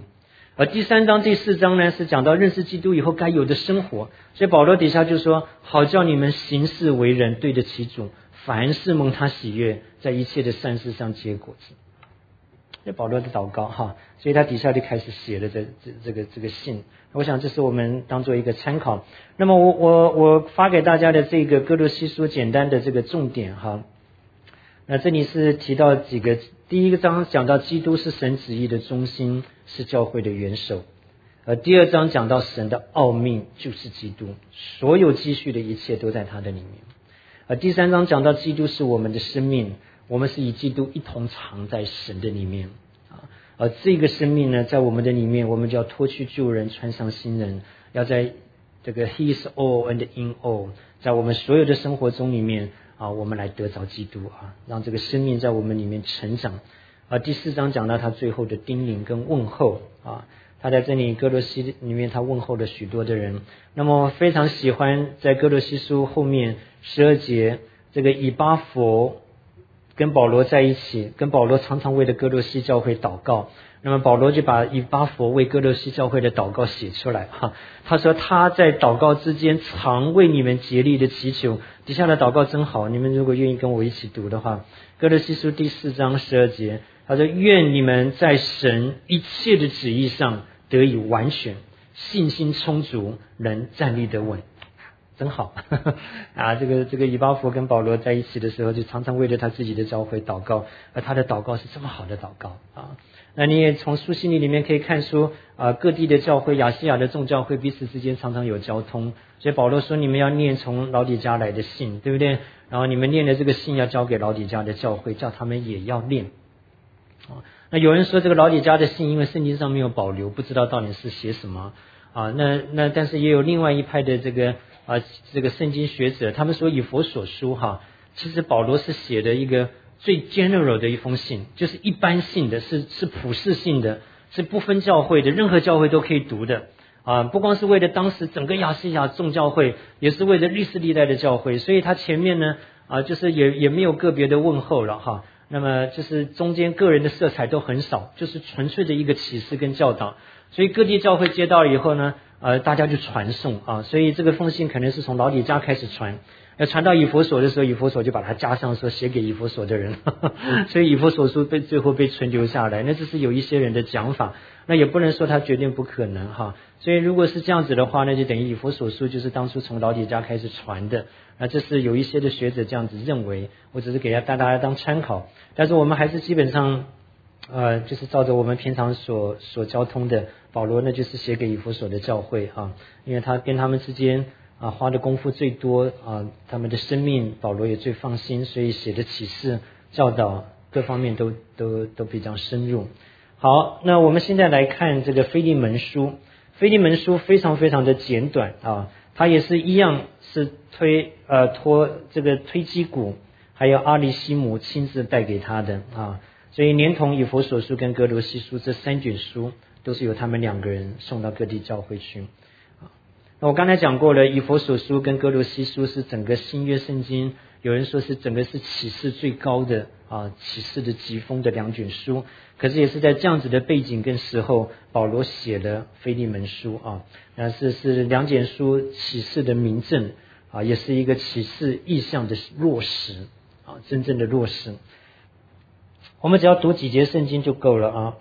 而第三章第四章呢是讲到认识基督以后该有的生活，所以保罗底下就说，好叫你们行事为人对得起主，凡事蒙他喜悦，在一切的善事上结果子。这保罗的祷告哈，所以他底下就开始写了这这这个这个信，我想这是我们当做一个参考。那么我我我发给大家的这个哥罗西书简单的这个重点哈，那这里是提到几个，第一个章讲到基督是神旨意的中心，是教会的元首。而第二章讲到神的奥秘就是基督，所有积蓄的一切都在他的里面。而第三章讲到基督是我们的生命，我们是与基督一同藏在神的里面啊。而这个生命呢，在我们的里面，我们就要脱去旧人，穿上新人，要在这个 He is all and in all， 在我们所有的生活中里面啊，我们来得着基督啊，让这个生命在我们里面成长。而第四章讲到他最后的叮咛跟问候啊，他在这里哥罗西里面他问候了许多的人。那么非常喜欢在哥罗西书后面十二节，这个以巴弗跟保罗在一起，跟保罗常常为了哥罗西教会祷告。那么保罗就把以巴弗为哥罗西教会的祷告写出来哈，他说他在祷告之间常为你们竭力的祈求。底下的祷告真好，你们如果愿意跟我一起读的话，哥罗西书第四章十二节，他说愿你们在神一切的旨意上得以完全，信心充足，能站立得稳。真好啊！这个这个以巴弗跟保罗在一起的时候，就常常为了他自己的教会祷告，而他的祷告是这么好的祷告啊！那你也从书信里面可以看出啊，各地的教会，亚细亚的众教会彼此之间常常有交通，所以保罗说你们要念从老底嘉来的信，对不对？然后你们念的这个信要交给老底嘉的教会，叫他们也要念啊。那有人说这个老底嘉的信，因为圣经上没有保留，不知道到底是写什么啊。那那但是也有另外一派的这个。啊，这个圣经学者他们说以弗所书哈，其实保罗是写的一个最 general 的一封信，就是一般性的，是是普世性的，是不分教会的，任何教会都可以读的啊，不光是为了当时整个亚细亚众教会，也是为了历史历代的教会，所以他前面呢啊，就是也也没有个别的问候了哈，那么就是中间个人的色彩都很少，就是纯粹的一个启示跟教导，所以各地教会接到了以后呢。呃，大家就传颂啊，所以这个封信可能是从老底嘉开始传，要传到以弗所的时候，以弗所就把它加上说写给以弗所的人，呵呵所以以弗所书被最后被存留下来，那这是有一些人的讲法，那也不能说它绝对不可能哈。所以如果是这样子的话，那就等于以弗所书就是当初从老底嘉开始传的，那这是有一些的学者这样子认为，我只是给大家当参考，但是我们还是基本上。呃，就是照着我们平常所所交通的，保罗呢就是写给以弗所的教会啊，因为他跟他们之间啊花的功夫最多啊，他们的生命保罗也最放心，所以写的启示教导各方面都都都比较深入。好，那我们现在来看这个腓利门书，腓利门书非常非常的简短啊，它也是一样是推呃托这个推基古还有阿里西姆亲自带给他的啊。所以连同以弗所书跟哥罗西书这三卷书都是由他们两个人送到各地教会去。那我刚才讲过了，以弗所书跟哥罗西书是整个新约圣经，有人说是整个是启示最高的啊，启示的极峰的两卷书。可是也是在这样子的背景跟时候，保罗写了腓利门书啊，那是是两卷书启示的明证啊，也是一个启示意象的落实啊，真正的落实。我们只要读几节圣经就够了啊。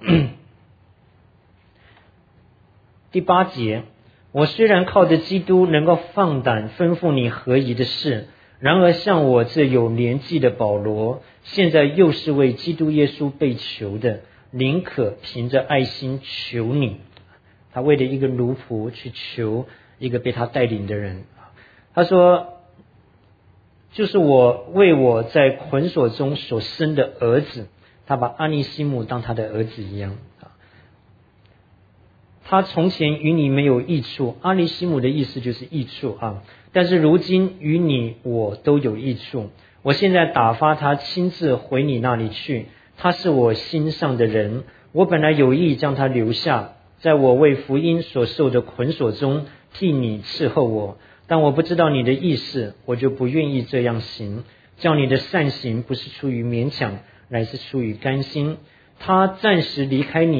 第八节，我虽然靠着基督能够放胆吩咐你合宜的事，然而像我这有年纪的保罗，现在又是为基督耶稣被囚的，宁可凭着爱心求你。他为了一个奴仆去求一个被他带领的人。他说就是我为我在捆锁中所生的儿子，他把阿尼西姆当他的儿子一样。他从前与你没有益处，阿尼西姆的意思就是益处啊，但是如今与你我都有益处。我现在打发他亲自回你那里去，他是我心上的人，我本来有意将他留下，在我为福音所受的捆锁中替你伺候我，但我不知道你的意思，我就不愿意这样行，叫你的善行不是出于勉强，乃是出于甘心。他暂时离开你，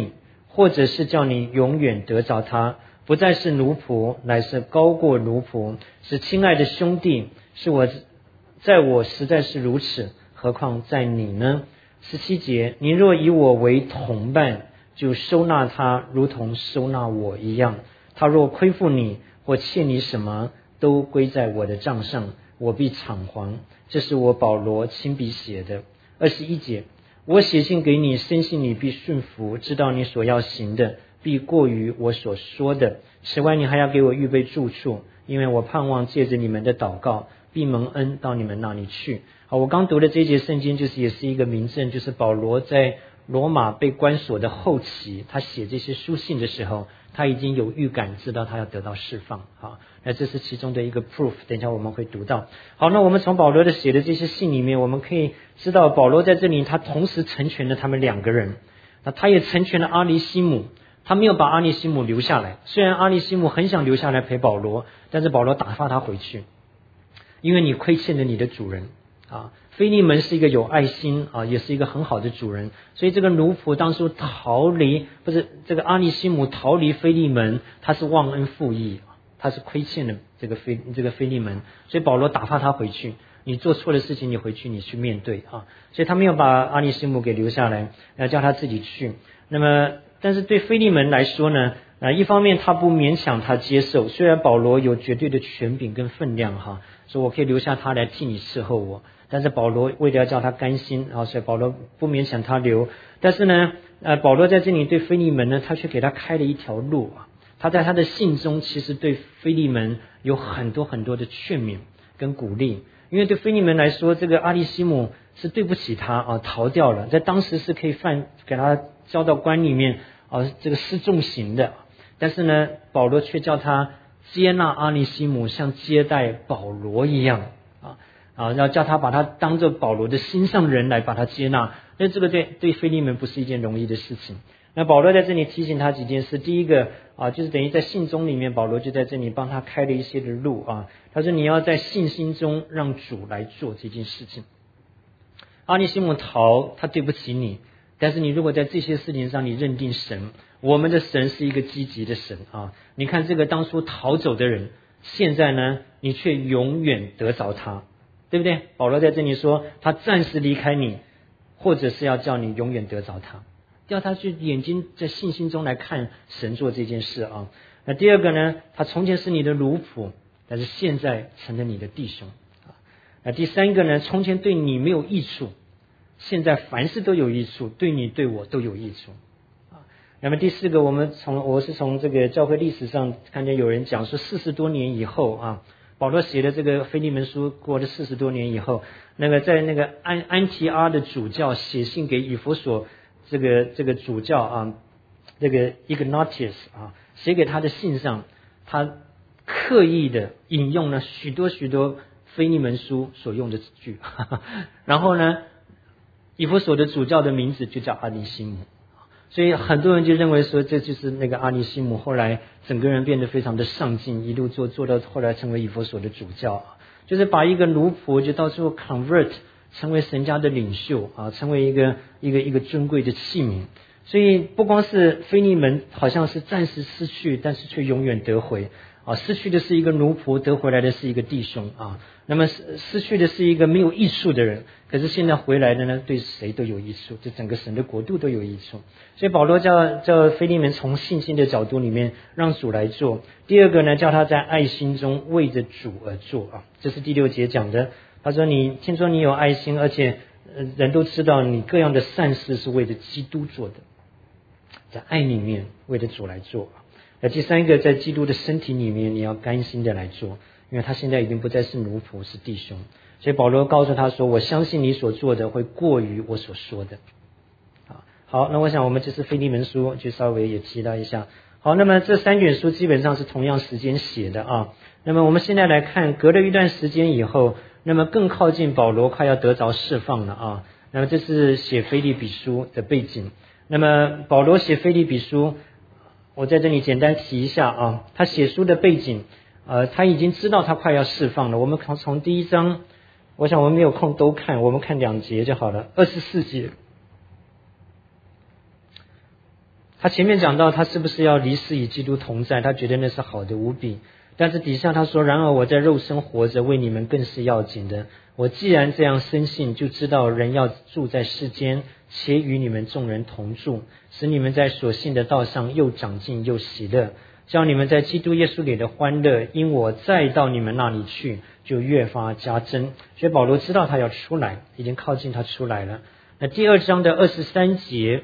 或者是叫你永远得着他，不再是奴仆，乃是高过奴仆，是亲爱的兄弟，是我在我实在是如此，何况在你呢？十七节，你若以我为同伴，就收纳他，如同收纳我一样。他若亏负你或欠你什么，都归在我的账上，我必偿还。这是我保罗亲笔写的。二十一节，我写信给你，深信你必顺服，知道你所要行的必过于我所说的。此外，你还要给我预备住处，因为我盼望借着你们的祷告，必蒙恩到你们那里去。好，我刚读的这一节圣经，就是也是一个明证，就是保罗在罗马被关锁的后期，他写这些书信的时候，他已经有预感，知道他要得到释放。好，那这是其中的一个 proof， 等一下我们会读到。好，那我们从保罗的写的这些信里面，我们可以知道保罗在这里他同时成全了他们两个人，那他也成全了阿尼西姆，他没有把阿尼西姆留下来，虽然阿尼西姆很想留下来陪保罗，但是保罗打发他回去，因为你亏欠了你的主人啊。腓利门是一个有爱心啊，也是一个很好的主人，所以这个奴仆当初逃离，不是这个阿尼西姆逃离腓利门，他是忘恩负义，他是亏欠了这个腓这个腓利门，所以保罗打发他回去，你做错的事情你回去你去面对啊，所以他没有把阿尼西姆给留下来，要叫他自己去。那么但是对腓利门来说呢，啊，一方面他不勉强他接受，虽然保罗有绝对的权柄跟分量哈，说我可以留下他来替你伺候我，但是保罗为了要叫他甘心啊，所以保罗不勉强他留。但是呢，呃，保罗在这里对腓利门呢，他却给他开了一条路啊。他在他的信中其实对腓利门有很多很多的劝勉跟鼓励，因为对腓利门来说，这个阿利西姆是对不起他啊，逃掉了，在当时是可以犯给他交到关里面啊，这个施重刑的。但是呢，保罗却叫他接纳阿尼西姆，像接待保罗一样啊啊，要叫他把他当作保罗的心上人来把他接纳。那这个对对腓利门不是一件容易的事情。那保罗在这里提醒他几件事，第一个啊，就是等于在信中里面，保罗就在这里帮他开了一些的路啊。他说你要在信心中让主来做这件事情。阿尼西姆逃，他对不起你，但是你如果在这些事情上你认定神，我们的神是一个积极的神啊！你看这个当初逃走的人，现在呢，你却永远得着他，对不对？保罗在这里说，他暂时离开你，或者是要叫你永远得着他，叫他去眼睛在信心中来看神做这件事啊。那第二个呢，他从前是你的奴仆，但是现在成了你的弟兄啊。那第三个呢，从前对你没有益处，现在凡事都有益处，对你对我都有益处。那么第四个，我们从我是从这个教会历史上看见有人讲说，四十多年以后啊，保罗写的这个腓利门书过了四十多年以后，那个在那个安安提阿的主教写信给以弗所这个这个主教啊，这个 Ignatius 啊，写给他的信上，他刻意的引用了许多许多腓利门书所用的句，哈哈，然后呢，以弗所的主教的名字就叫阿尼西姆。所以很多人就认为说，这就是那个阿尼西姆后来整个人变得非常的上进，一路做做到后来成为以弗所的主教，就是把一个奴仆就到最后 convert 成为神家的领袖啊，成为一个一个一个尊贵的器皿。所以不光是腓利门好像是暂时失去，但是却永远得回啊，失去的是一个奴仆，得回来的是一个弟兄啊。那么失去的是一个没有益处的人，可是现在回来的呢，对谁都有益处，对整个神的国度都有益处。所以保罗叫叫腓利门从信心的角度里面让主来做。第二个呢，叫他在爱心中为着主而做啊，这是第六节讲的。他说你听说你有爱心，而且人都知道你各样的善事是为着基督做的，在爱里面为着主来做。那第三个，在基督的身体里面你要甘心的来做，因为他现在已经不再是奴仆，是弟兄。所以保罗告诉他说，我相信你所做的会过于我所说的。好，那我想我们这次腓利门书就稍微也提到一下。好，那么这三卷书基本上是同样时间写的啊。那么我们现在来看，隔了一段时间以后，那么更靠近保罗快要得着释放了啊。那么这是写腓立比书的背景。那么保罗写腓立比书，我在这里简单提一下啊，他写书的背景，呃，他已经知道他快要释放了。我们从从第一章，我想我们没有空都看，我们看两节就好了，二十四节。 他前面讲到他是不是要离世与基督同在，他觉得那是好的无比。但是底下他说，然而我在肉身活着，为你们更是要紧的。我既然这样深信，就知道人要住在世间，且与你们众人同住，使你们在所信的道上又长进又喜乐，叫你们在基督耶稣里的欢乐，因我再到你们那里去，就越发加增。所以保罗知道他要出来，已经靠近他出来了。那第二章的二十三节，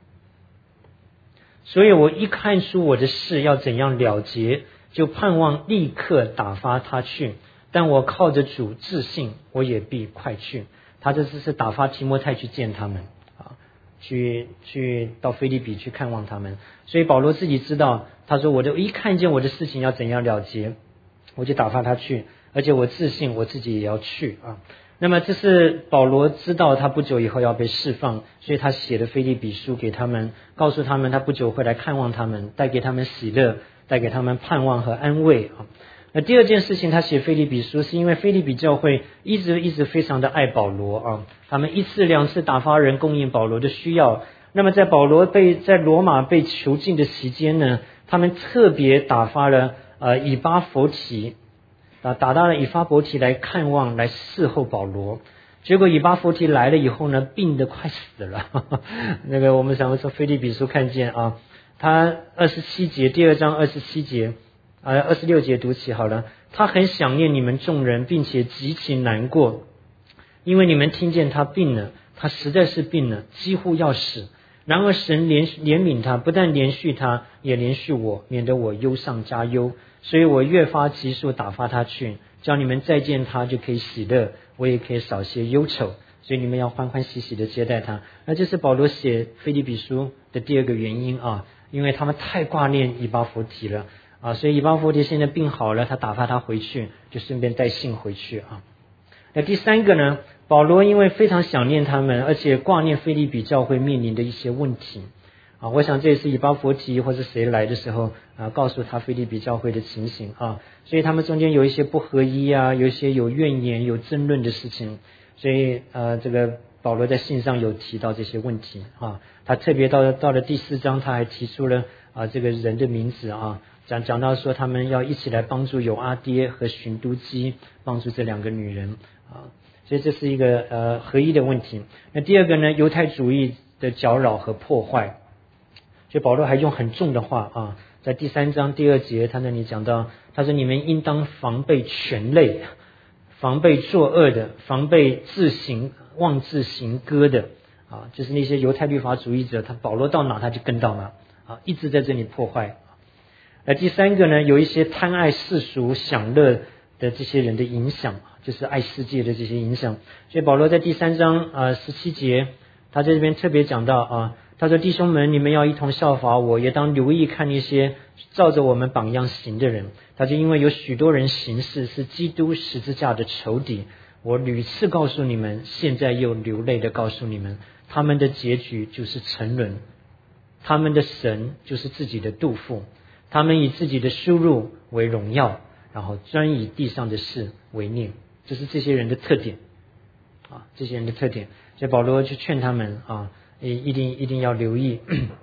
所以我一看出我的事要怎样了结，就盼望立刻打发他去，但我靠着主自信，我也必快去。他这次是打发提摩太去见他们啊，去去到腓立比去看望他们。所以保罗自己知道，他说我就一看见我的事情要怎样了结，我就打发他去，而且我自信我自己也要去啊。那么这是保罗知道他不久以后要被释放，所以他写的腓立比书给他们，告诉他们他不久会来看望他们，带给他们喜乐，带给他们盼望和安慰啊。那第二件事情，他写腓立比书是因为腓立比教会一直一直非常的爱保罗啊，他们一次两次打发人供应保罗的需要。那么在保罗被在罗马被囚禁的期间呢，他们特别打发了呃以巴弗提啊，打到了以巴弗提来看望来侍候保罗。结果以巴弗提来了以后呢，病得快死了。呵呵那个我们想说腓立比书看见啊，他二十七节第二章二十七节啊二十六节读起好了，他很想念你们众人，并且极其难过，因为你们听见他病了，他实在是病了，几乎要死。然而神怜怜悯他，不但连续他，也连续我，免得我忧上加忧。所以我越发急速打发他去，叫你们再见他就可以喜乐，我也可以少些忧愁。所以你们要欢欢喜喜的接待他。那这是保罗写腓立比书的第二个原因啊，因为他们太挂念以巴弗提了啊，所以以巴弗提现在病好了，他打发他回去，就顺便带信回去啊。那第三个呢，保罗因为非常想念他们，而且挂念腓立比教会面临的一些问题啊，我想这也是以巴弗提或是谁来的时候啊，告诉他腓立比教会的情形啊，所以他们中间有一些不合一啊，有一些有怨言有争论的事情，所以呃，这个保罗在信上有提到这些问题啊，他特别到到了第四章，他还提出了啊这个人的名字啊，讲讲到说他们要一起来帮助有阿爹和寻都基，帮助这两个女人啊，所以这是一个呃合一的问题。那第二个呢，犹太主义的搅扰和破坏，所以保罗还用很重的话啊，在第三章第二节他那里讲到，他说你们应当防备权类，防备作恶的，防备自行妄自行割的啊，就是那些犹太律法主义者，他保罗到哪他就跟到哪啊，一直在这里破坏。那第三个呢，有一些贪爱世俗享乐的这些人的影响，就是爱世界的这些影响。所以保罗在第三章啊十七节，他在这边特别讲到啊，他说弟兄们，你们要一同效法我，也当留意看那些照着我们榜样行的人。他就因为有许多人行事是基督十字架的仇敌，我屡次告诉你们，现在又流泪的告诉你们，他们的结局就是沉沦，他们的神就是自己的肚腹，他们以自己的羞辱为荣耀，然后专以地上的事为念，这是这些人的特点啊，这些人的特点。所以保罗就劝他们啊，一定一定要留意。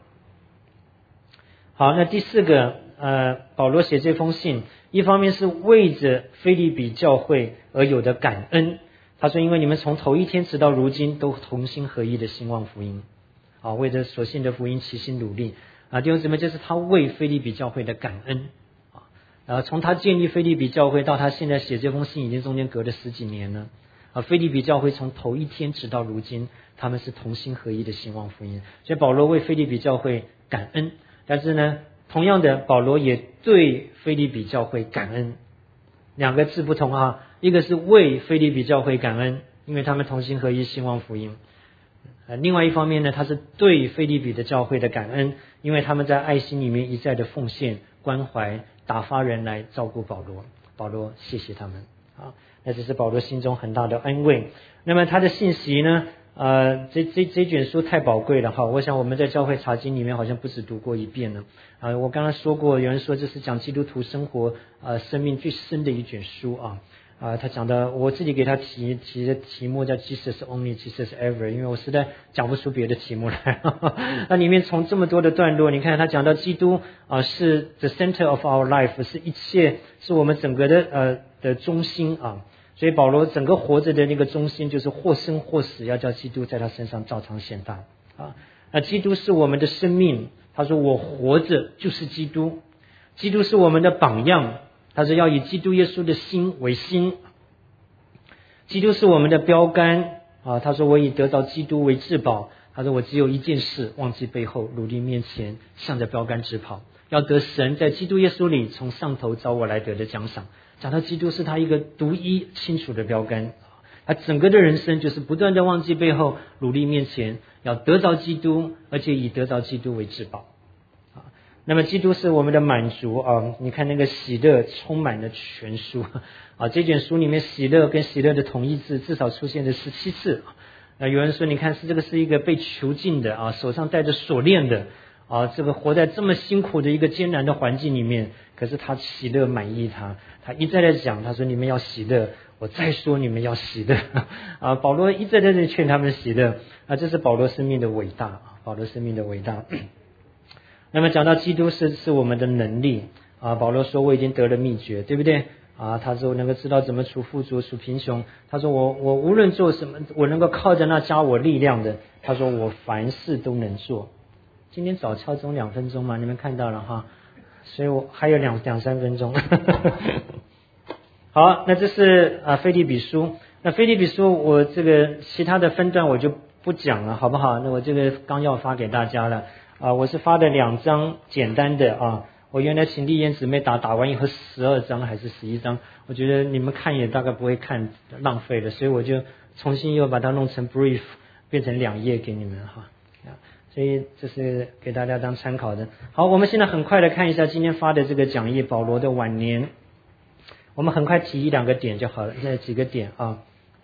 好，那第四个呃，保罗写这封信，一方面是为着腓立比教会而有的感恩。他说，因为你们从头一天直到如今都同心合意的兴旺福音啊，为着所信的福音齐心努力啊，弟兄姊妹，这是他为腓立比教会的感恩啊。然后从他建立腓立比教会到他现在写这封信，已经中间隔了十几年了啊。腓立比教会从头一天直到如今，他们是同心合意的兴旺福音，所以保罗为腓立比教会感恩。但是呢，同样的，保罗也对腓立比教会感恩，两个字不同啊，一个是为腓立比教会感恩，因为他们同心合一兴旺福音。呃，另外一方面呢，他是对腓立比的教会的感恩，因为他们在爱心里面一再的奉献、关怀、打发人来照顾保罗。保罗谢谢他们啊，那这是保罗心中很大的安慰。那么他的信息呢？呃，这这这卷书太宝贵了哈！我想我们在教会查经里面好像不止读过一遍了啊。我刚刚说过，有人说这是讲基督徒生活呃生命最深的一卷书啊啊，他讲的，我自己给他提提的题目叫 Jesus Only, Jesus Ever， 因为我实在讲不出别的题目来。那里面从这么多的段落，你看他讲到基督啊是 the center of our life， 是一切，是我们整个的呃的中心啊。所以保罗整个活着的那个中心就是或生或死，要叫基督在他身上照常显大啊。那基督是我们的生命，他说我活着就是基督，基督是我们的榜样。他说要以基督耶稣的心为心，基督是我们的标杆啊。他说我以得到基督为至宝。他说我只有一件事，忘记背后，努力面前，向着标杆直跑，要得神在基督耶稣里从上头招我来得的奖赏。讲到基督是他一个独一清楚的标杆，他整个的人生就是不断的忘记背后，努力面前，要得着基督，而且以得着基督为至宝。那么基督是我们的满足啊！你看那个喜乐充满了全书啊，这卷书里面喜乐跟喜乐的同义字至少出现了十七次啊。有人说，你看是这个是一个被囚禁的啊，手上戴着锁链的啊，这个活在这么辛苦的一个艰难的环境里面，可是他喜乐满意他，他一再的讲，他说你们要喜乐，我再说你们要喜乐啊。保罗一再在这劝他们喜乐啊，这是保罗生命的伟大啊，保罗生命的伟大。那么讲到基督是是我们的能力啊，保罗说我已经得了秘诀，对不对啊？他说能够知道怎么处富足处贫穷，他说我我无论做什么，我能够靠着那加我力量的，他说我凡事都能做。今天早敲钟两分钟嘛，你们看到了哈，所以我还有两两三分钟。好，那这是啊腓立比书，那腓立比书我这个其他的分段我就不讲了，好不好？那我这个纲要发给大家了。啊，我是发的两张简单的啊，我原来请丽妍姊妹打，打完以后十二张还是十一张，我觉得你们看也大概不会看，浪费了，所以我就重新又把它弄成 brief， 变成两页给你们哈。所以这是给大家当参考的。好，我们现在很快的看一下今天发的这个讲义，保罗的晚年，我们很快提一两个点就好了，那几个点啊。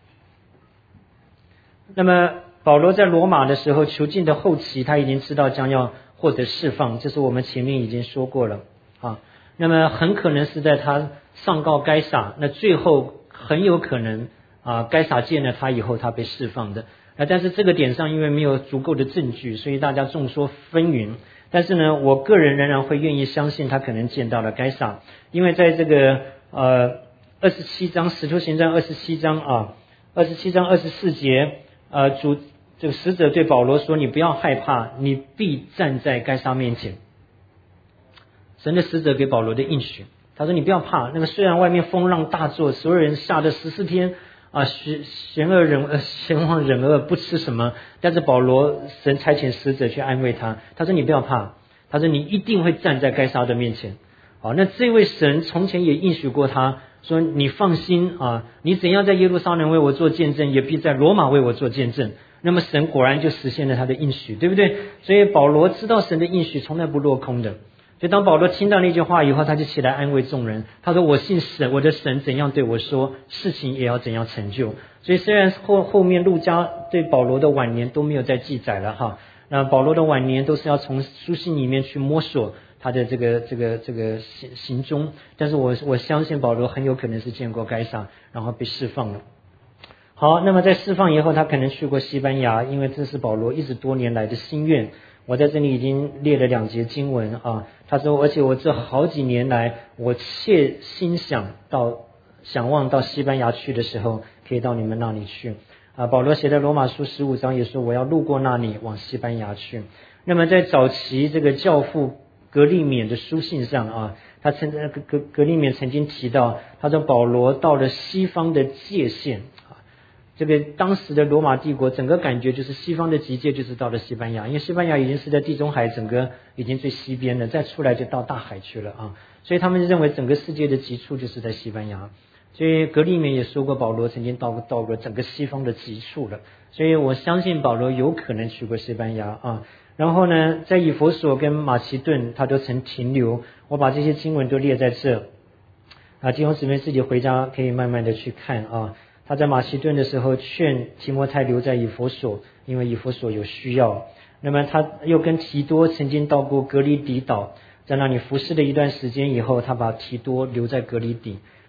那么保罗在罗马的时候囚禁的后期，他已经知道将要获得释放，这是我们前面已经说过了啊。那么很可能是在他上告该撒，那最后很有可能啊，该撒见了他以后，他被释放的。啊，但是这个点上因为没有足够的证据，所以大家众说纷纭。但是呢，我个人仍然会愿意相信他可能见到了该撒，因为在这个呃二十七章使徒行传二十七章啊，二十七章二十四节。呃，主这个使者对保罗说：“你不要害怕，你必站在该撒面前。”神的使者给保罗的应许，他说：“你不要怕。那个虽然外面风浪大作，所有人吓得十四天啊，嫌嫌恶忍呃嫌恶忍恶不吃什么，但是保罗神差遣使者去安慰他，他说：你不要怕，他说你一定会站在该撒的面前。好，那这位神从前也应许过他。”说你放心啊，你怎样在耶路撒冷为我做见证，也必在罗马为我做见证。那么神果然就实现了他的应许，对不对？所以保罗知道神的应许从来不落空的。所以当保罗听到那句话以后，他就起来安慰众人。他说：“我信神，我的神怎样对我说，事情也要怎样成就。”所以虽然后后面路加对保罗的晚年都没有再记载了哈，那保罗的晚年都是要从书信里面去摸索他的这个这个这个行行踪，但是我我相信保罗很有可能是见过该撒，然后被释放了。好，那么在释放以后，他可能去过西班牙，因为这是保罗一直多年来的心愿。我在这里已经列了两节经文啊，他说，而且我这好几年来，我切心想到想望到西班牙去的时候，可以到你们那里去啊。保罗写的罗马书十五章也说，我要路过那里往西班牙去。那么在早期这个教父格利勉的书信上啊，他曾格格格利勉曾经提到，他说保罗到了西方的界限啊，这个当时的罗马帝国整个感觉就是西方的极界就是到了西班牙，因为西班牙已经是在地中海整个已经最西边了，再出来就到大海去了啊，所以他们认为整个世界的极处就是在西班牙。所以格利勉也说过，保罗曾经到到过整个西方的极处了，所以我相信保罗有可能去过西班牙啊。然后呢，在以弗所跟马其顿他都曾停留，我把这些经文都列在这啊，弟兄姊妹自己回家可以慢慢的去看啊。他在马其顿的时候劝提摩太留在以弗所，因为以弗所有需要。那么他又跟提多曾经到过格里底岛，在那里服侍了一段时间以后，他把提多留在格里底。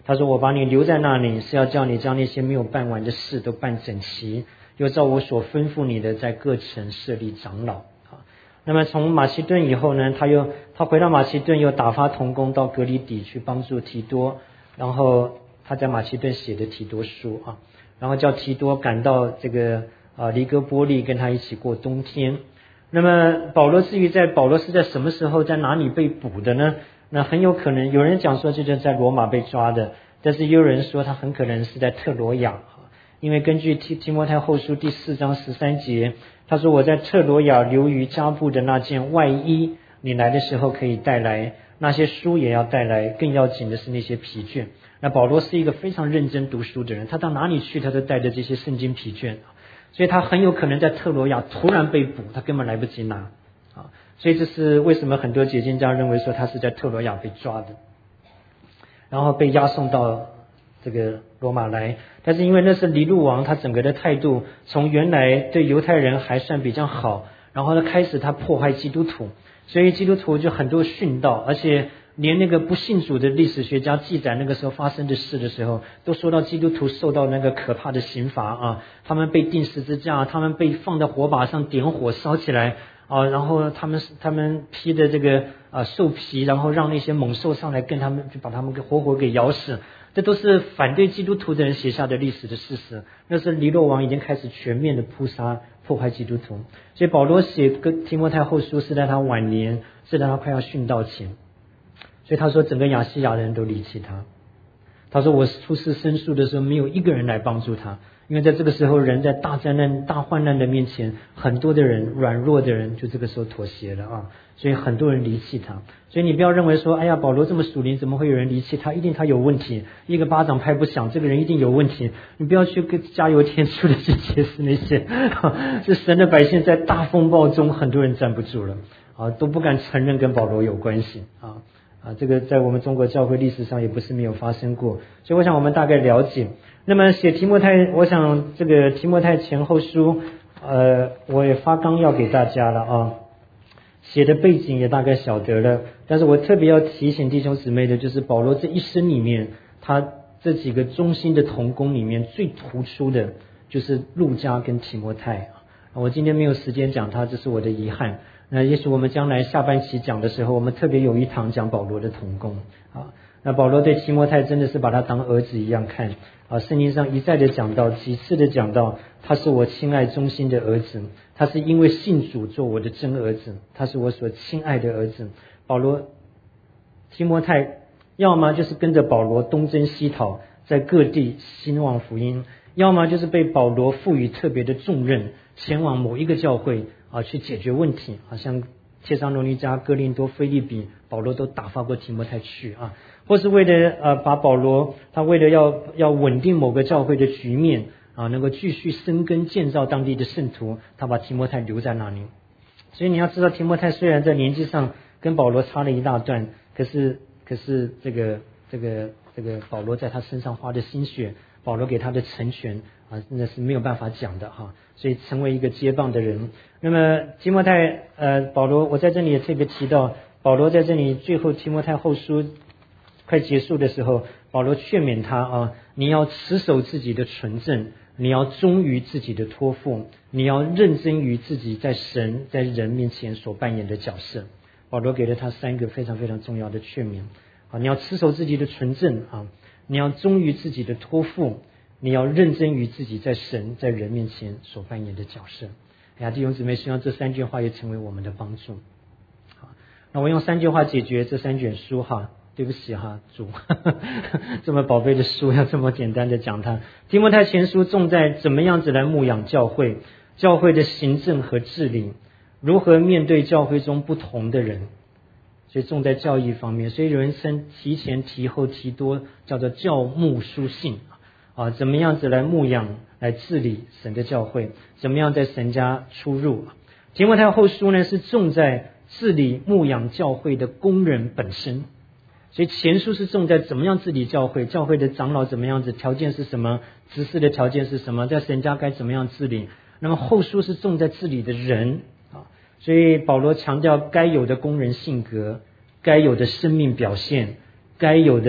他说我把你留在那里是要叫你将那些没有办完的事都办整齐，又照我所吩咐你的在各城设立长老。那么从马其顿以后呢，他又他回到马其顿，又打发同工到革哩底去帮助提多，然后他在马其顿写的提多书啊，然后叫提多赶到这个啊黎哥波利跟他一起过冬天。那么保罗至于在保罗是在什么时候在哪里被捕的呢？那很有可能有人讲说这就是在罗马被抓的，但是也有人说他很可能是在特罗亚，因为根据提提摩太后书第四章十三节，他说我在特罗亚留于加布的那件外衣，你来的时候可以带来，那些书也要带来，更要紧的是那些皮卷。那保罗是一个非常认真读书的人，他到哪里去他都带着这些圣经皮卷，所以他很有可能在特罗亚突然被捕，他根本来不及拿啊。所以这是为什么很多解经家认为说他是在特罗亚被抓的，然后被押送到这个罗马来。但是因为那是尼禄王，他整个的态度从原来对犹太人还算比较好，然后呢开始他迫害基督徒，所以基督徒就很多殉道，而且连那个不信主的历史学家记载那个时候发生的事的时候，都说到基督徒受到那个可怕的刑罚啊，他们被钉十字架，他们被放在火把上点火烧起来啊，然后他们他们披的这个啊兽皮，然后让那些猛兽上来跟他们就把他们给活活给咬死，这都是反对基督徒的人写下的历史的事实。那是尼禄王已经开始全面的扑杀破坏基督徒，所以保罗写跟提摩太后书是在他晚年，是在他快要殉道前。所以他说整个亚细亚的人都离弃他，他说我出世申诉的时候没有一个人来帮助他，因为在这个时候人在大灾难大患难的面前，很多的人软弱的人就这个时候妥协了啊，所以很多人离弃他。所以你不要认为说哎呀保罗这么属灵怎么会有人离弃他，一定他有问题，一个巴掌拍不响，这个人一定有问题，你不要去跟加油添醋的去解释那些就神的百姓在大风暴中很多人站不住了啊，都不敢承认跟保罗有关系啊啊，这个在我们中国教会历史上也不是没有发生过，所以我想我们大概了解。那么写提摩太，我想这个提摩太前后书，呃，我也发纲要给大家了啊，写的背景也大概晓得了。但是我特别要提醒弟兄姊妹的，就是保罗这一生里面，他这几个中心的同工里面最突出的就是路加跟提摩太。我今天没有时间讲他，这是我的遗憾。那也许我们将来下半期讲的时候，我们特别有一堂讲保罗的同工啊。那保罗对提摩太真的是把他当儿子一样看啊。圣经上一再的讲到，几次的讲到，他是我亲爱忠心的儿子，他是因为信主做我的真儿子，他是我所亲爱的儿子。保罗提摩太要么就是跟着保罗东征西讨，在各地兴旺福音，要么就是被保罗赋予特别的重任，前往某一个教会啊去解决问题，好像帖撒罗尼迦、哥林多、腓立比，保罗都打发过提摩太去啊，或是为了呃把保罗，他为了要要稳定某个教会的局面啊，能够继续生根建造当地的圣徒，他把提摩太留在那里。所以你要知道，提摩太虽然在年纪上跟保罗差了一大段，可是可是这个这个这个保罗在他身上花的心血，保罗给他的成全啊，那是没有办法讲的哈。所以成为一个接棒的人。那么提摩太呃保罗，我在这里也特别提到，保罗在这里最后提摩太后书快结束的时候，保罗劝勉他啊，你要持守自己的纯正，你要忠于自己的托付，你要认真于自己在神在人面前所扮演的角色。保罗给了他三个非常非常重要的劝勉啊，你要持守自己的纯正啊，你要忠于自己的托付，你要认真于自己在神在人面前所扮演的角色。哎呀，弟兄姊妹，希望这三句话也成为我们的帮助。好，那我用三句话解决这三卷书哈。对不起哈，主这么宝贝的书要这么简单的讲它。提摩太前书重在怎么样子来牧养教会，教会的行政和治理，如何面对教会中不同的人，所以重在教义方面。所以有人称提前提后提多叫做教牧书信啊，怎么样子来牧养来治理神的教会，怎么样在神家出入。提摩太后书呢是重在治理牧养教会的工人本身，所以前书是重在怎么样治理教会，教会的长老怎么样子，条件是什么，执事的条件是什么，在神家该怎么样治理。那么后书是重在治理的人啊，所以保罗强调该有的工人性格，该有的生命表现，该有的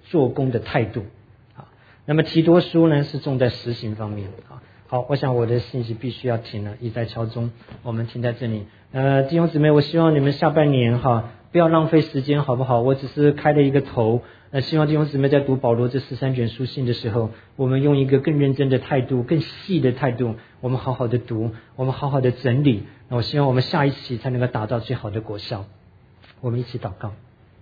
做工的态度。好，那么提多书呢是重在实行方面。好，好，我想我的信息必须要停了，一在敲钟，我们停在这里。呃，弟兄姊妹，我希望你们下半年哈不要浪费时间，好不好？我只是开了一个头。呃，希望弟兄姊妹在读保罗这十三卷书信的时候，我们用一个更认真的态度、更细的态度，我们好好的读，我们好好的整理。那我希望我们下一期才能够达到最好的果效。我们一起祷告。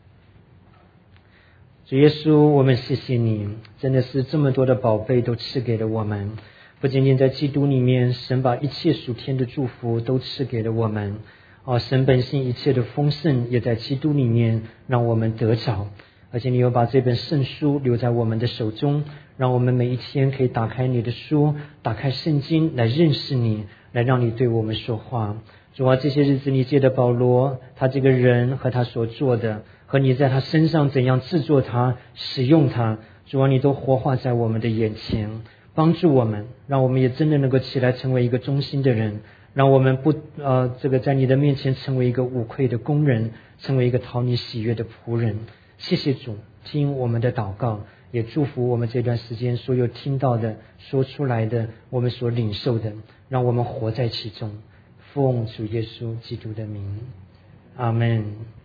主耶稣，我们谢谢你，真的是这么多的宝贝都赐给了我们。不仅仅在基督里面，神把一切属天的祝福都赐给了我们。哦，神本性一切的丰盛也在基督里面让我们得着。而且你又把这本圣书留在我们的手中，让我们每一天可以打开你的书，打开圣经来认识你，来让你对我们说话。主啊，这些日子你借着保罗他这个人和他所做的，和你在他身上怎样制作他、使用他，主啊，你都活化在我们的眼前，帮助我们，让我们也真的能够起来成为一个忠心的人，让我们不呃这个在你的面前成为一个无愧的工人，成为一个讨你喜悦的仆人。谢谢主，听我们的祷告，也祝福我们这段时间所有听到的、说出来的、我们所领受的，让我们活在其中。奉主耶稣基督的名，阿们。